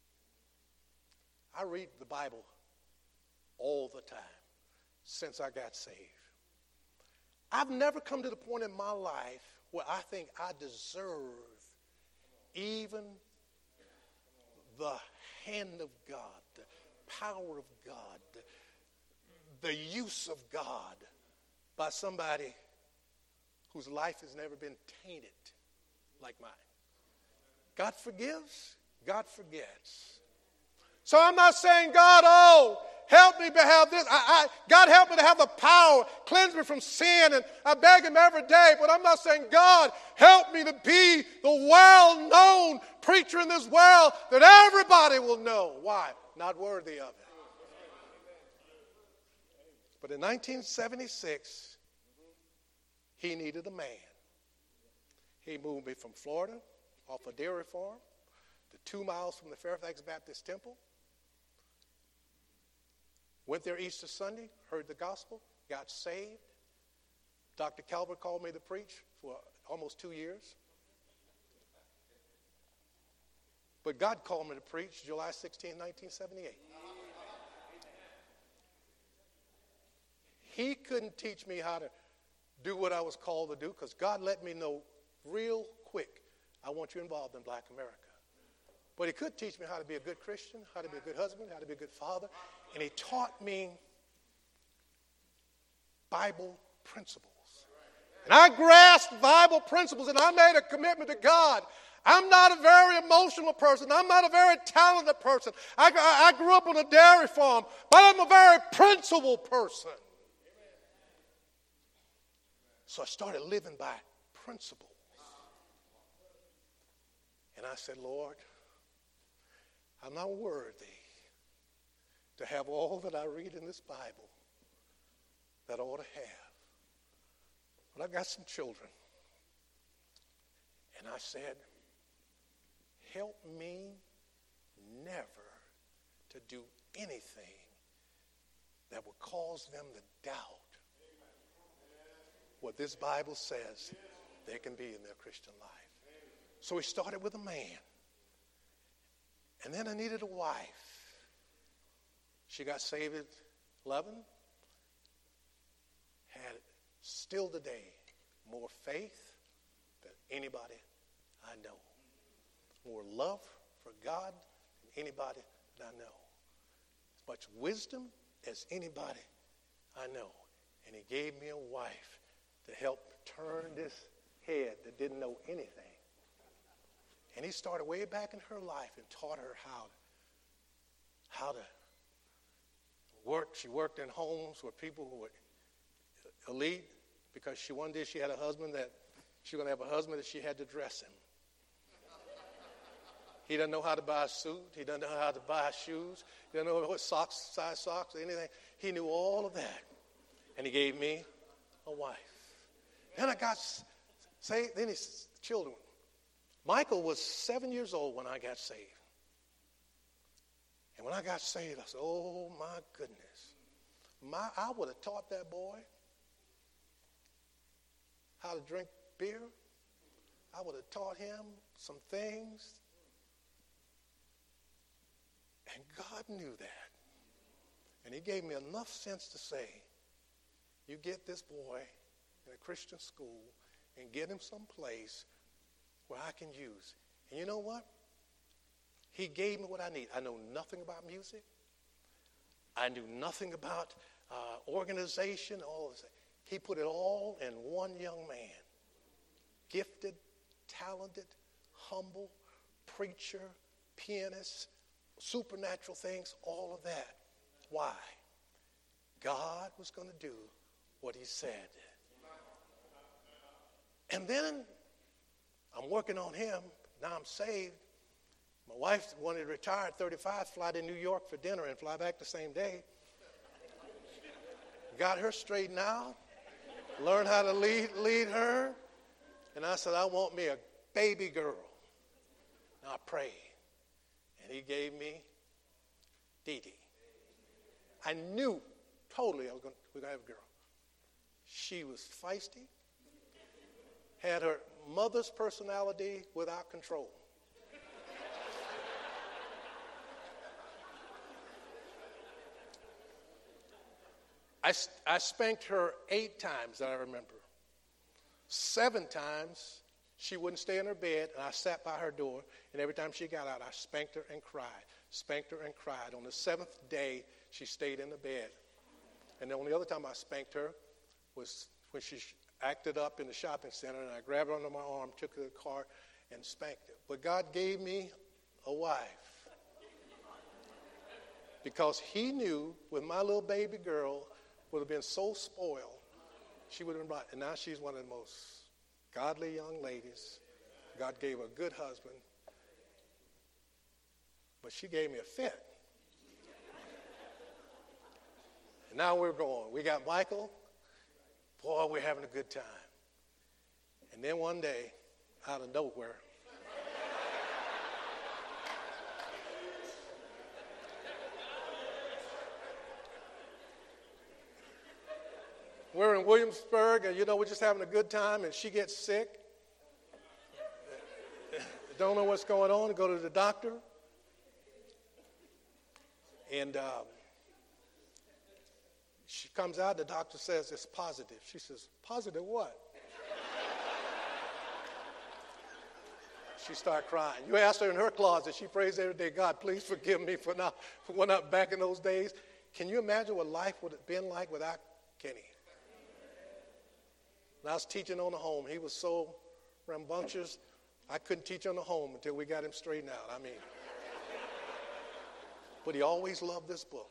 I read the Bible all the time since I got saved. I've never come to the point in my life where I think I deserve even the hand of God, the power of God, the use of God by somebody whose life has never been tainted like mine. God forgives, God forgets. So I'm not saying, God, help me to have this. God, help me to have the power. Cleanse me from sin. And I beg him every day. But I'm not saying, God, help me to be the well-known preacher in this world that everybody will know. Why? Not worthy of it. But in 1976, he needed a man. He moved me from Florida off a dairy farm to 2 miles from the Fairfax Baptist Temple. Went there Easter Sunday, heard the gospel, got saved. Dr. Calvert called me to preach for almost 2 years. But God called me to preach July 16, 1978. He couldn't teach me how to do what I was called to do because God let me know real quick, I want you involved in Black America. But he could teach me how to be a good Christian, how to be a good husband, how to be a good father. And he taught me Bible principles. And I grasped Bible principles and I made a commitment to God. I'm not a very emotional person. I'm not a very talented person. I grew up on a dairy farm, but I'm a very principled person. So I started living by principles. And I said, Lord, I'm not worthy to have all that I read in this Bible that I ought to have. But I got some children. And I said, help me never to do anything that will cause them to doubt what this Bible says they can be in their Christian life. So we started with a man. And then I needed a wife. She got saved at 11. Had still today more faith than anybody I know. More love for God than anybody that I know. As much wisdom as anybody I know. And he gave me a wife to help turn this head that didn't know anything. And he started way back in her life and taught her how to work. She worked in homes where people who were elite, because one day she had a husband that she was going to have a husband that she had to dress him. He doesn't know how to buy a suit. He doesn't know how to buy shoes. He doesn't know what size socks, or anything. He knew all of that. And he gave me a wife. Then I got saved. Then his children. Michael was 7 years old when I got saved. And when I got saved, I said, oh, my goodness. I would have taught that boy how to drink beer. I would have taught him some things. And God knew that. And he gave me enough sense to say, you get this boy in a Christian school and get him someplace where I can use. And you know what? He gave me what I need. I know nothing about music. I knew nothing about organization, all of this. He put it all in one young man. Gifted, talented, humble, preacher, pianist, supernatural things, all of that. Why? God was going to do what he said. And then I'm working on him. Now I'm saved. My wife wanted to retire at 35, fly to New York for dinner and fly back the same day. Got her straightened out. Learned how to lead her. And I said, I want me a baby girl. And I prayed. And he gave me Dee Dee. I knew totally we're going to have a girl. She was feisty. Had her mother's personality without control. I spanked her 8 times that I remember. 7 times she wouldn't stay in her bed, and I sat by her door, and every time she got out, I spanked her and cried. Spanked her and cried. On the 7th day, she stayed in the bed. And the only other time I spanked her was when she acted up in the shopping center, and I grabbed her under my arm, took her to the car, and spanked her. But God gave me a wife. Because he knew with my little baby girl would have been so spoiled, she would have been right. And now she's one of the most godly young ladies. God gave her a good husband. But she gave me a fit. And now we're going. We got Michael. Boy, we're having a good time. And then one day, out of nowhere, we're in Williamsburg, and we're just having a good time, and she gets sick. Don't know what's going on. Go to the doctor. And she comes out, the doctor says it's positive. She says, positive what? She started crying. You asked her in her closet. She prays every day, God, please forgive me for not back in those days. Can you imagine what life would have been like without Kenny? When I was teaching on the home, he was so rambunctious, I couldn't teach on the home until we got him straightened out. But he always loved this book.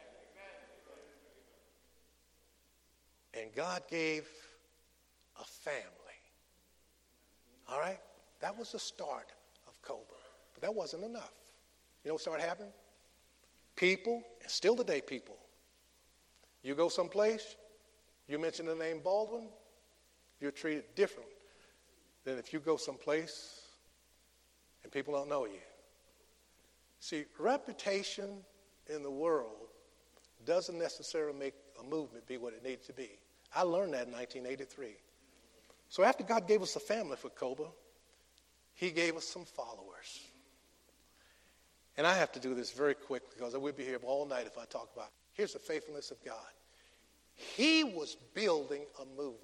And God gave a family. All right? That was the start of Cobra. But that wasn't enough. You know what started happening? People, and still today people, you go someplace, you mention the name Baldwin, You're treated different than if you go someplace and people don't know you. See, reputation in the world doesn't necessarily make a movement be what it needs to be. I learned that in 1983. So after God gave us a family for Coba, he gave us some followers. And I have to do this very quickly because I would be here all night if I talk about it. Here's the faithfulness of God. He was building a movement.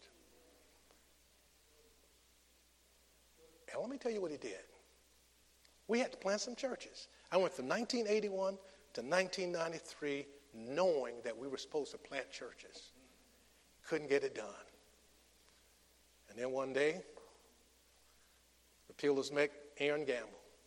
And let me tell you what he did. We had to plant some churches. I went from 1981 to 1993 knowing that we were supposed to plant churches. Couldn't get it done. And then one day, the Peelers met Aaron Gamble,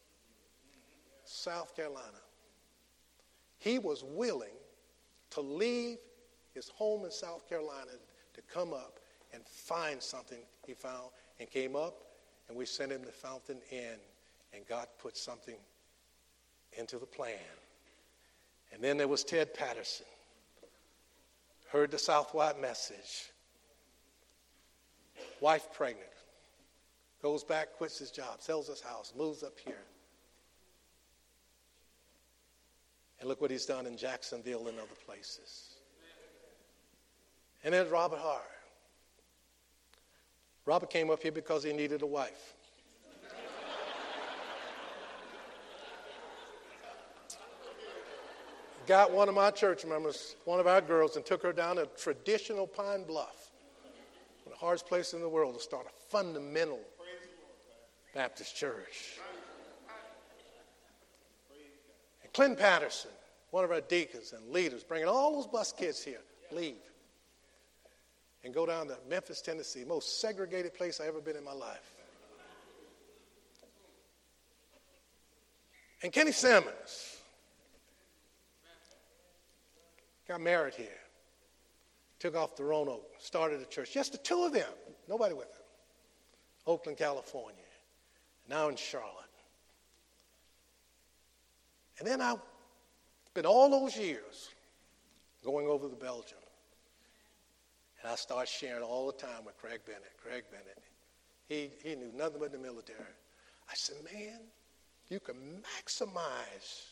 South Carolina. He was willing to leave his home in South Carolina to come up and find something he found, and came up, and we sent him to Fountain Inn, and God put something into the plan. And then there was Ted Patterson, heard the Southwide message, wife pregnant, goes back, quits his job, sells his house, moves up here. And look what he's done in Jacksonville and other places. And then Robert Hart. Robert came up here because he needed a wife. Got one of my church members, one of our girls, and took her down to traditional Pine Bluff, one of the hardest places in the world to start a fundamental Baptist church. And Clinton Patterson, one of our deacons and leaders, bringing all those bus kids here, leave and go down to Memphis, Tennessee, most segregated place I've ever been in my life. And Kenny Simmons got married here, took off to Roanoke, started a church. Just the two of them, nobody with them. Oakland, California, now in Charlotte. And then I spent all those years going over to Belgium. And I started sharing all the time with Craig Bennett. He knew nothing but the military. I said, man, you can maximize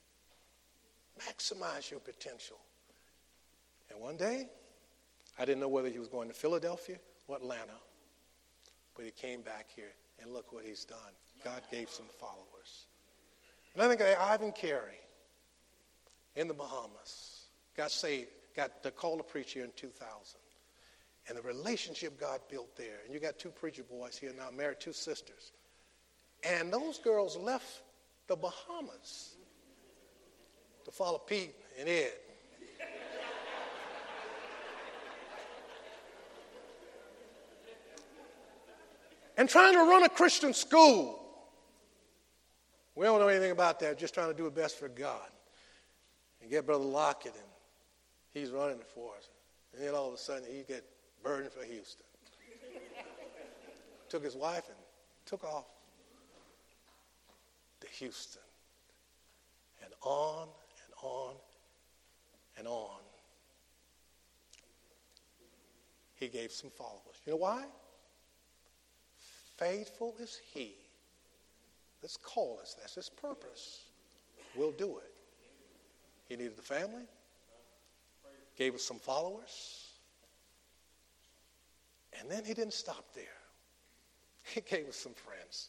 your potential. And one day, I didn't know whether he was going to Philadelphia or Atlanta, but he came back here, and look what he's done. God gave some followers. And I think Ivan Carey in the Bahamas got saved, got the call to preach here in 2000. And the relationship God built there. And you got two preacher boys here now, married, two sisters. And those girls left the Bahamas to follow Pete and Ed. And trying to run a Christian school. We don't know anything about that, just trying to do the best for God. And get Brother Lockett, and he's running it for us. And then all of a sudden, he get burdened for Houston. Took his wife and took off to Houston. And on and on and on. He gave some followers. You know why? Faithful is he. Let's call us. That's his purpose. We'll do it. He needed the family. Gave us some followers. And then he didn't stop there. He gave us some friends.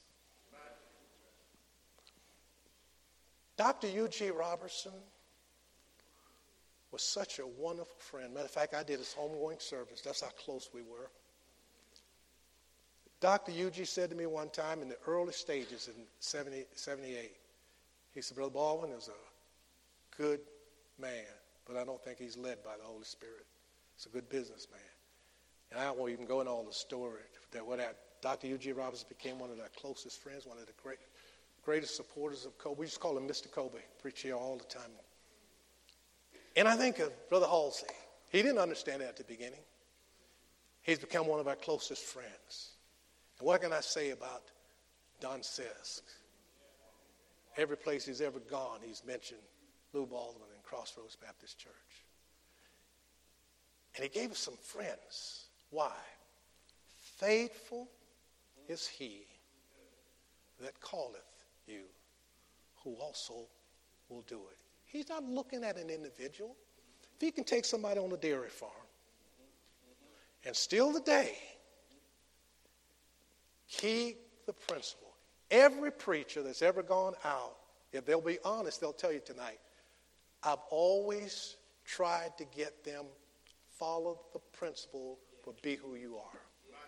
Dr. U.G. Robertson was such a wonderful friend. Matter of fact, I did his homegoing service. That's how close we were. Dr. U.G. said to me one time in the early stages in 78, he said, Brother Baldwin is a good man, but I don't think he's led by the Holy Spirit. He's a good businessman. And I won't even go into all the story. Dr. U.G. Robertson became one of our closest friends, one of the greatest supporters of Coba. We just call him Mr. Coba. Preach here all the time. And I think of Brother Halsey. He didn't understand that at the beginning. He's become one of our closest friends. And what can I say about Don Sisk? Every place he's ever gone, he's mentioned Lou Baldwin and Crossroads Baptist Church. And he gave us some friends. Why? Faithful is he that calleth you, who also will do it. He's not looking at an individual. If he can take somebody on a dairy farm and still today keep the principle. Every preacher that's ever gone out, if they'll be honest, they'll tell you tonight, I've always tried to get them follow the principle, but be who you are.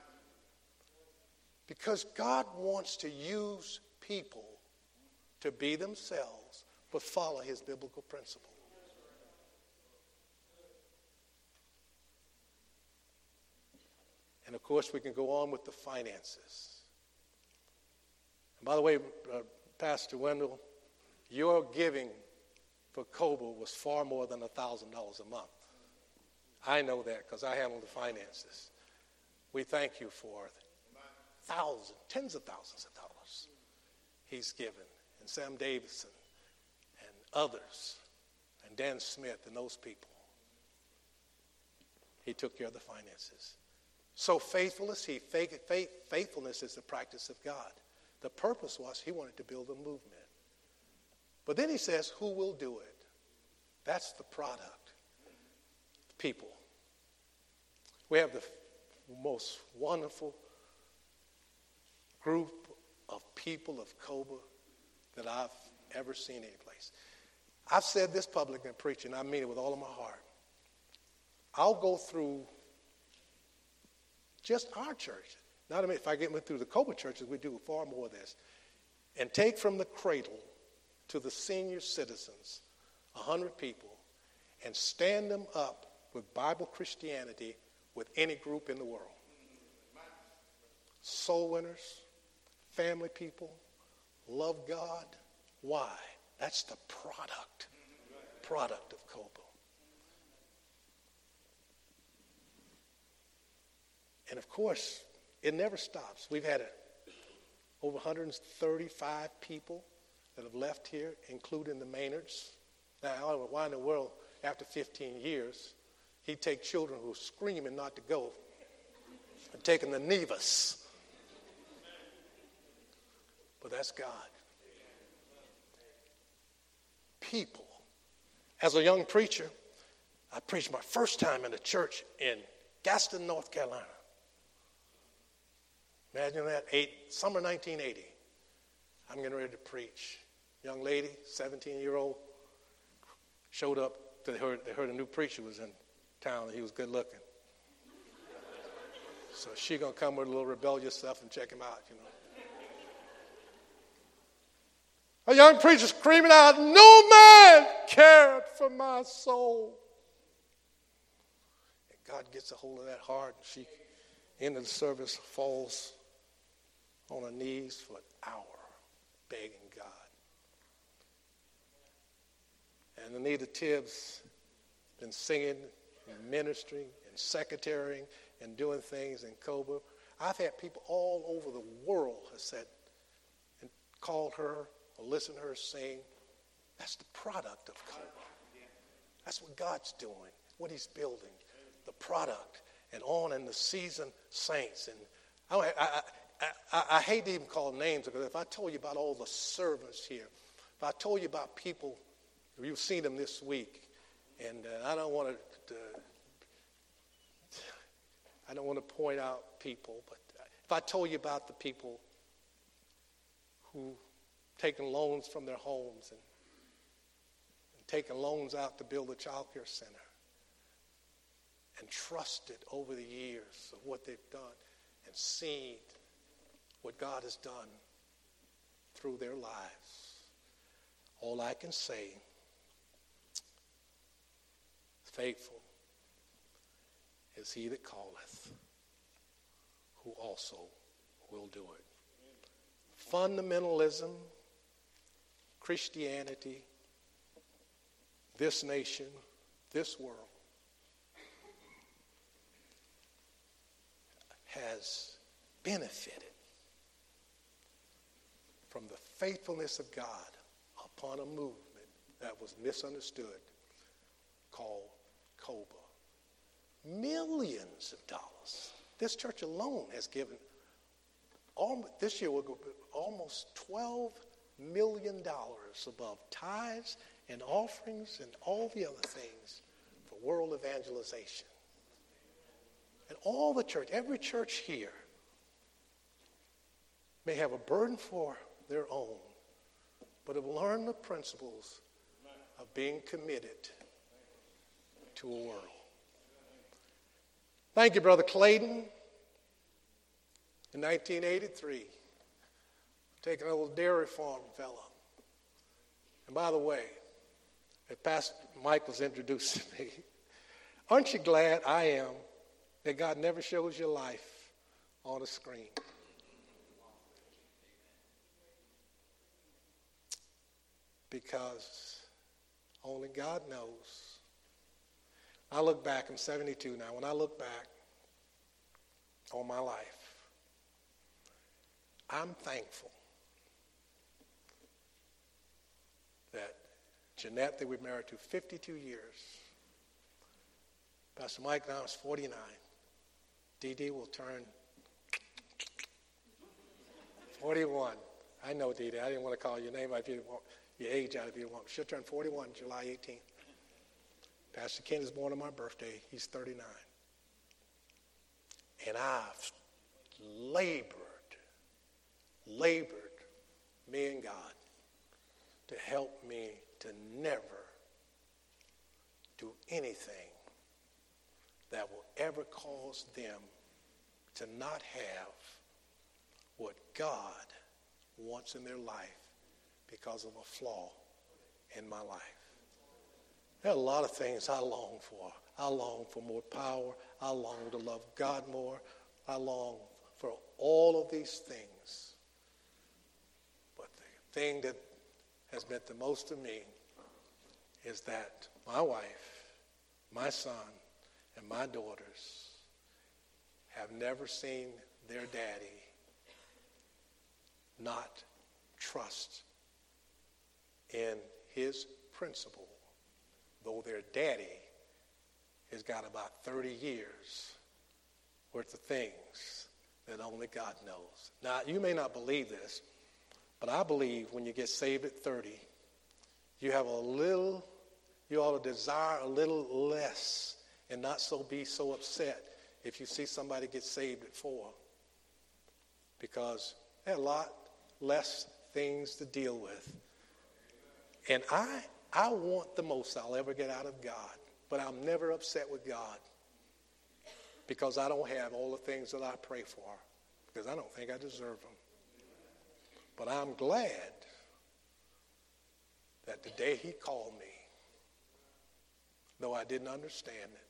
Because God wants to use people to be themselves, but follow his biblical principle. And of course, we can go on with the finances. And by the way, Pastor Wendell, your giving for COBA was far more than $1,000 a month. I know that because I handle the finances. We thank you for thousands, tens of thousands of dollars he's given. And Sam Davidson and others, and Dan Smith and those people. He took care of the finances. So faithful is he. Faithfulness is the practice of God. The purpose was he wanted to build a movement. But then he says, who will do it? That's the product. People. We have the most wonderful group of people of COBA that I've ever seen any place. I've said this publicly in preaching, I mean it with all of my heart. I'll go through just our church. Not if I get through the COBA churches, we do far more of this. And take from the cradle to the senior citizens, 100 people, and stand them up with Bible Christianity with any group in the world. Soul winners, family people, love God. Why? That's the product of COBA. And of course, it never stops. We've had over 135 people that have left here, including the Maynards. Now, I don't know why in the world, after 15 years, he'd take children who were screaming not to go and take them to Nevis. But that's God. People. As a young preacher, I preached my first time in a church in Gaston, North Carolina. Imagine that, summer 1980. I'm getting ready to preach. Young lady, 17-year-old, showed up. They heard a new preacher was in town, and he was good looking. So she going to come with a little rebellious stuff and check him out, you know. A young preacher screaming out, no man cared for my soul. And God gets a hold of that heart, and she, into the service, falls on her knees for an hour, begging God. And Anita Tibbs been singing and ministering and secretarying and doing things in COBA. I've had people all over the world have said and called her or listened to her sing. That's the product of COBA. That's what God's doing, what he's building, the product. And on in the seasoned saints. And I hate to even call names, because if I told you about all the servants here, if I told you about people, you've seen them this week, and I don't want to point out people, but if I told you about the people who taken loans from their homes and taken loans out to build a child care center, and trusted over the years of what they've done and seen what God has done through their lives. All I can say, faithful is he that calleth, who also will do it. Fundamentalism, Christianity, this nation, this world, has benefited from the faithfulness of God upon a movement that was misunderstood called COBA. Millions of dollars This church alone has given, this year we'll go almost $12 million above tithes and offerings and all the other things for world evangelization. And all the church, every church here may have a burden for their own, but have learned the principles of being committed to a world. Thank you, Brother Clayton. In 1983, taking an old dairy farm fella. And by the way, as Pastor Mike was introducing me, aren't you glad I am that God never shows your life on a screen? Because only God knows. I look back, I'm 72 now. When I look back on my life, I'm thankful that Jeanette, that we married to 52 years. Pastor Mike now is 49. Dee Dee will turn 41. I know, Dee Dee. I didn't want to call your name out if you didn't want your age out if you didn't want. She'll turn 41 July 18th. Pastor Ken is born on my birthday. He's 39. And I've labored, me and God, to help me to never do anything that will ever cause them to not have what God wants in their life because of a flaw in my life. There are a lot of things I long for. I long for more power. I long to love God more. I long for all of these things. But the thing that has meant the most to me is that my wife, my son, and my daughters have never seen their daddy not trust in his principle, though their daddy has got about 30 years worth of things that only God knows. Now, you may not believe this, but I believe when you get saved at 30, you ought to desire a little less and not be so upset if you see somebody get saved at 4. Because there are a lot less things to deal with. And I want the most I'll ever get out of God, but I'm never upset with God because I don't have all the things that I pray for, because I don't think I deserve them. But I'm glad that the day he called me, though I didn't understand it,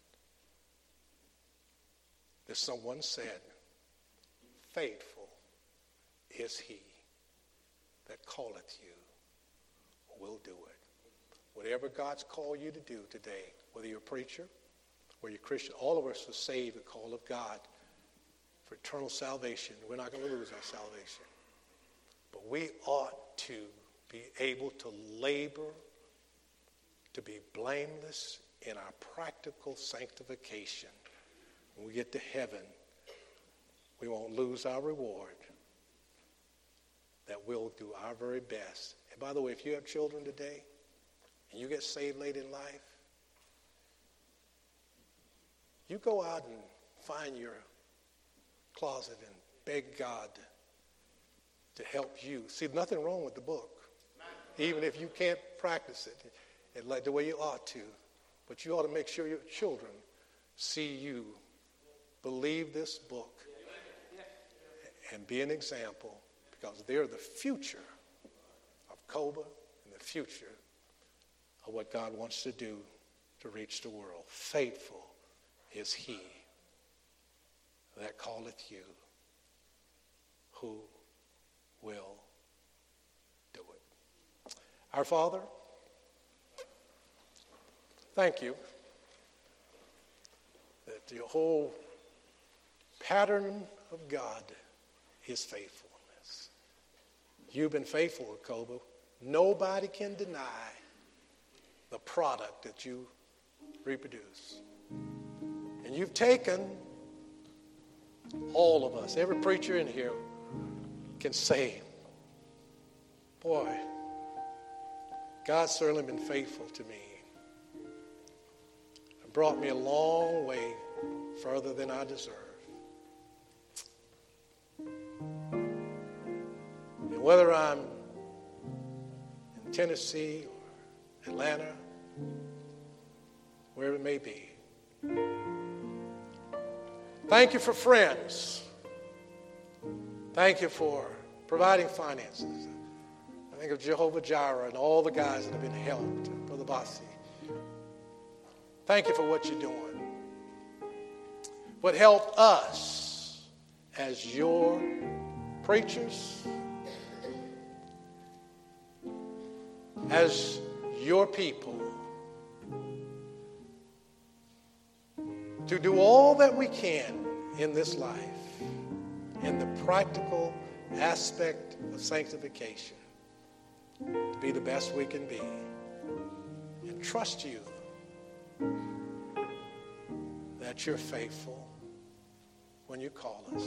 that someone said, faithful is he that calleth you, will do it. Whatever God's called you to do today, whether you're a preacher, whether you're a Christian, all of us are saved, the call of God for eternal salvation. We're not going to lose our salvation. But we ought to be able to labor to be blameless in our practical sanctification. When we get to heaven, we won't lose our reward, that we'll do our very best. And by the way, if you have children today and you get saved late in life, you go out and find your closet and beg God to help you. See, nothing wrong with the book, even if you can't practice it like the way you ought to. But you ought to make sure your children see you believe this book and be an example, because they're the future of Coba and the future of what God wants to do to reach the world. Faithful is he that calleth you, who will do it. Our Father, thank you that the whole pattern of God is faithfulness. You've been faithful at Coba. Nobody can deny the product that you reproduce. And you've taken all of us, every preacher in here can say, boy, God's certainly been faithful to me. It brought me a long way further than I deserve. And whether I'm in Tennessee or Atlanta, wherever it may be, thank you for friends. Thank you for providing finances. I think of Jehovah Jireh and all the guys that have been helped, Brother Bossi. Thank you for what you're doing. But help us as your preachers, as your people, to do all that we can in this life, in the practical aspect of sanctification, to be the best we can be, and trust you that you're faithful when you call us,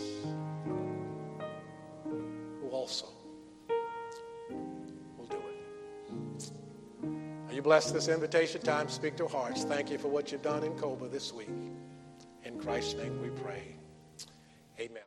who also will do it. Are you blessed this invitation time? Speak to hearts. Thank you for what you've done in Coba this week. In Christ's name we pray. Amen.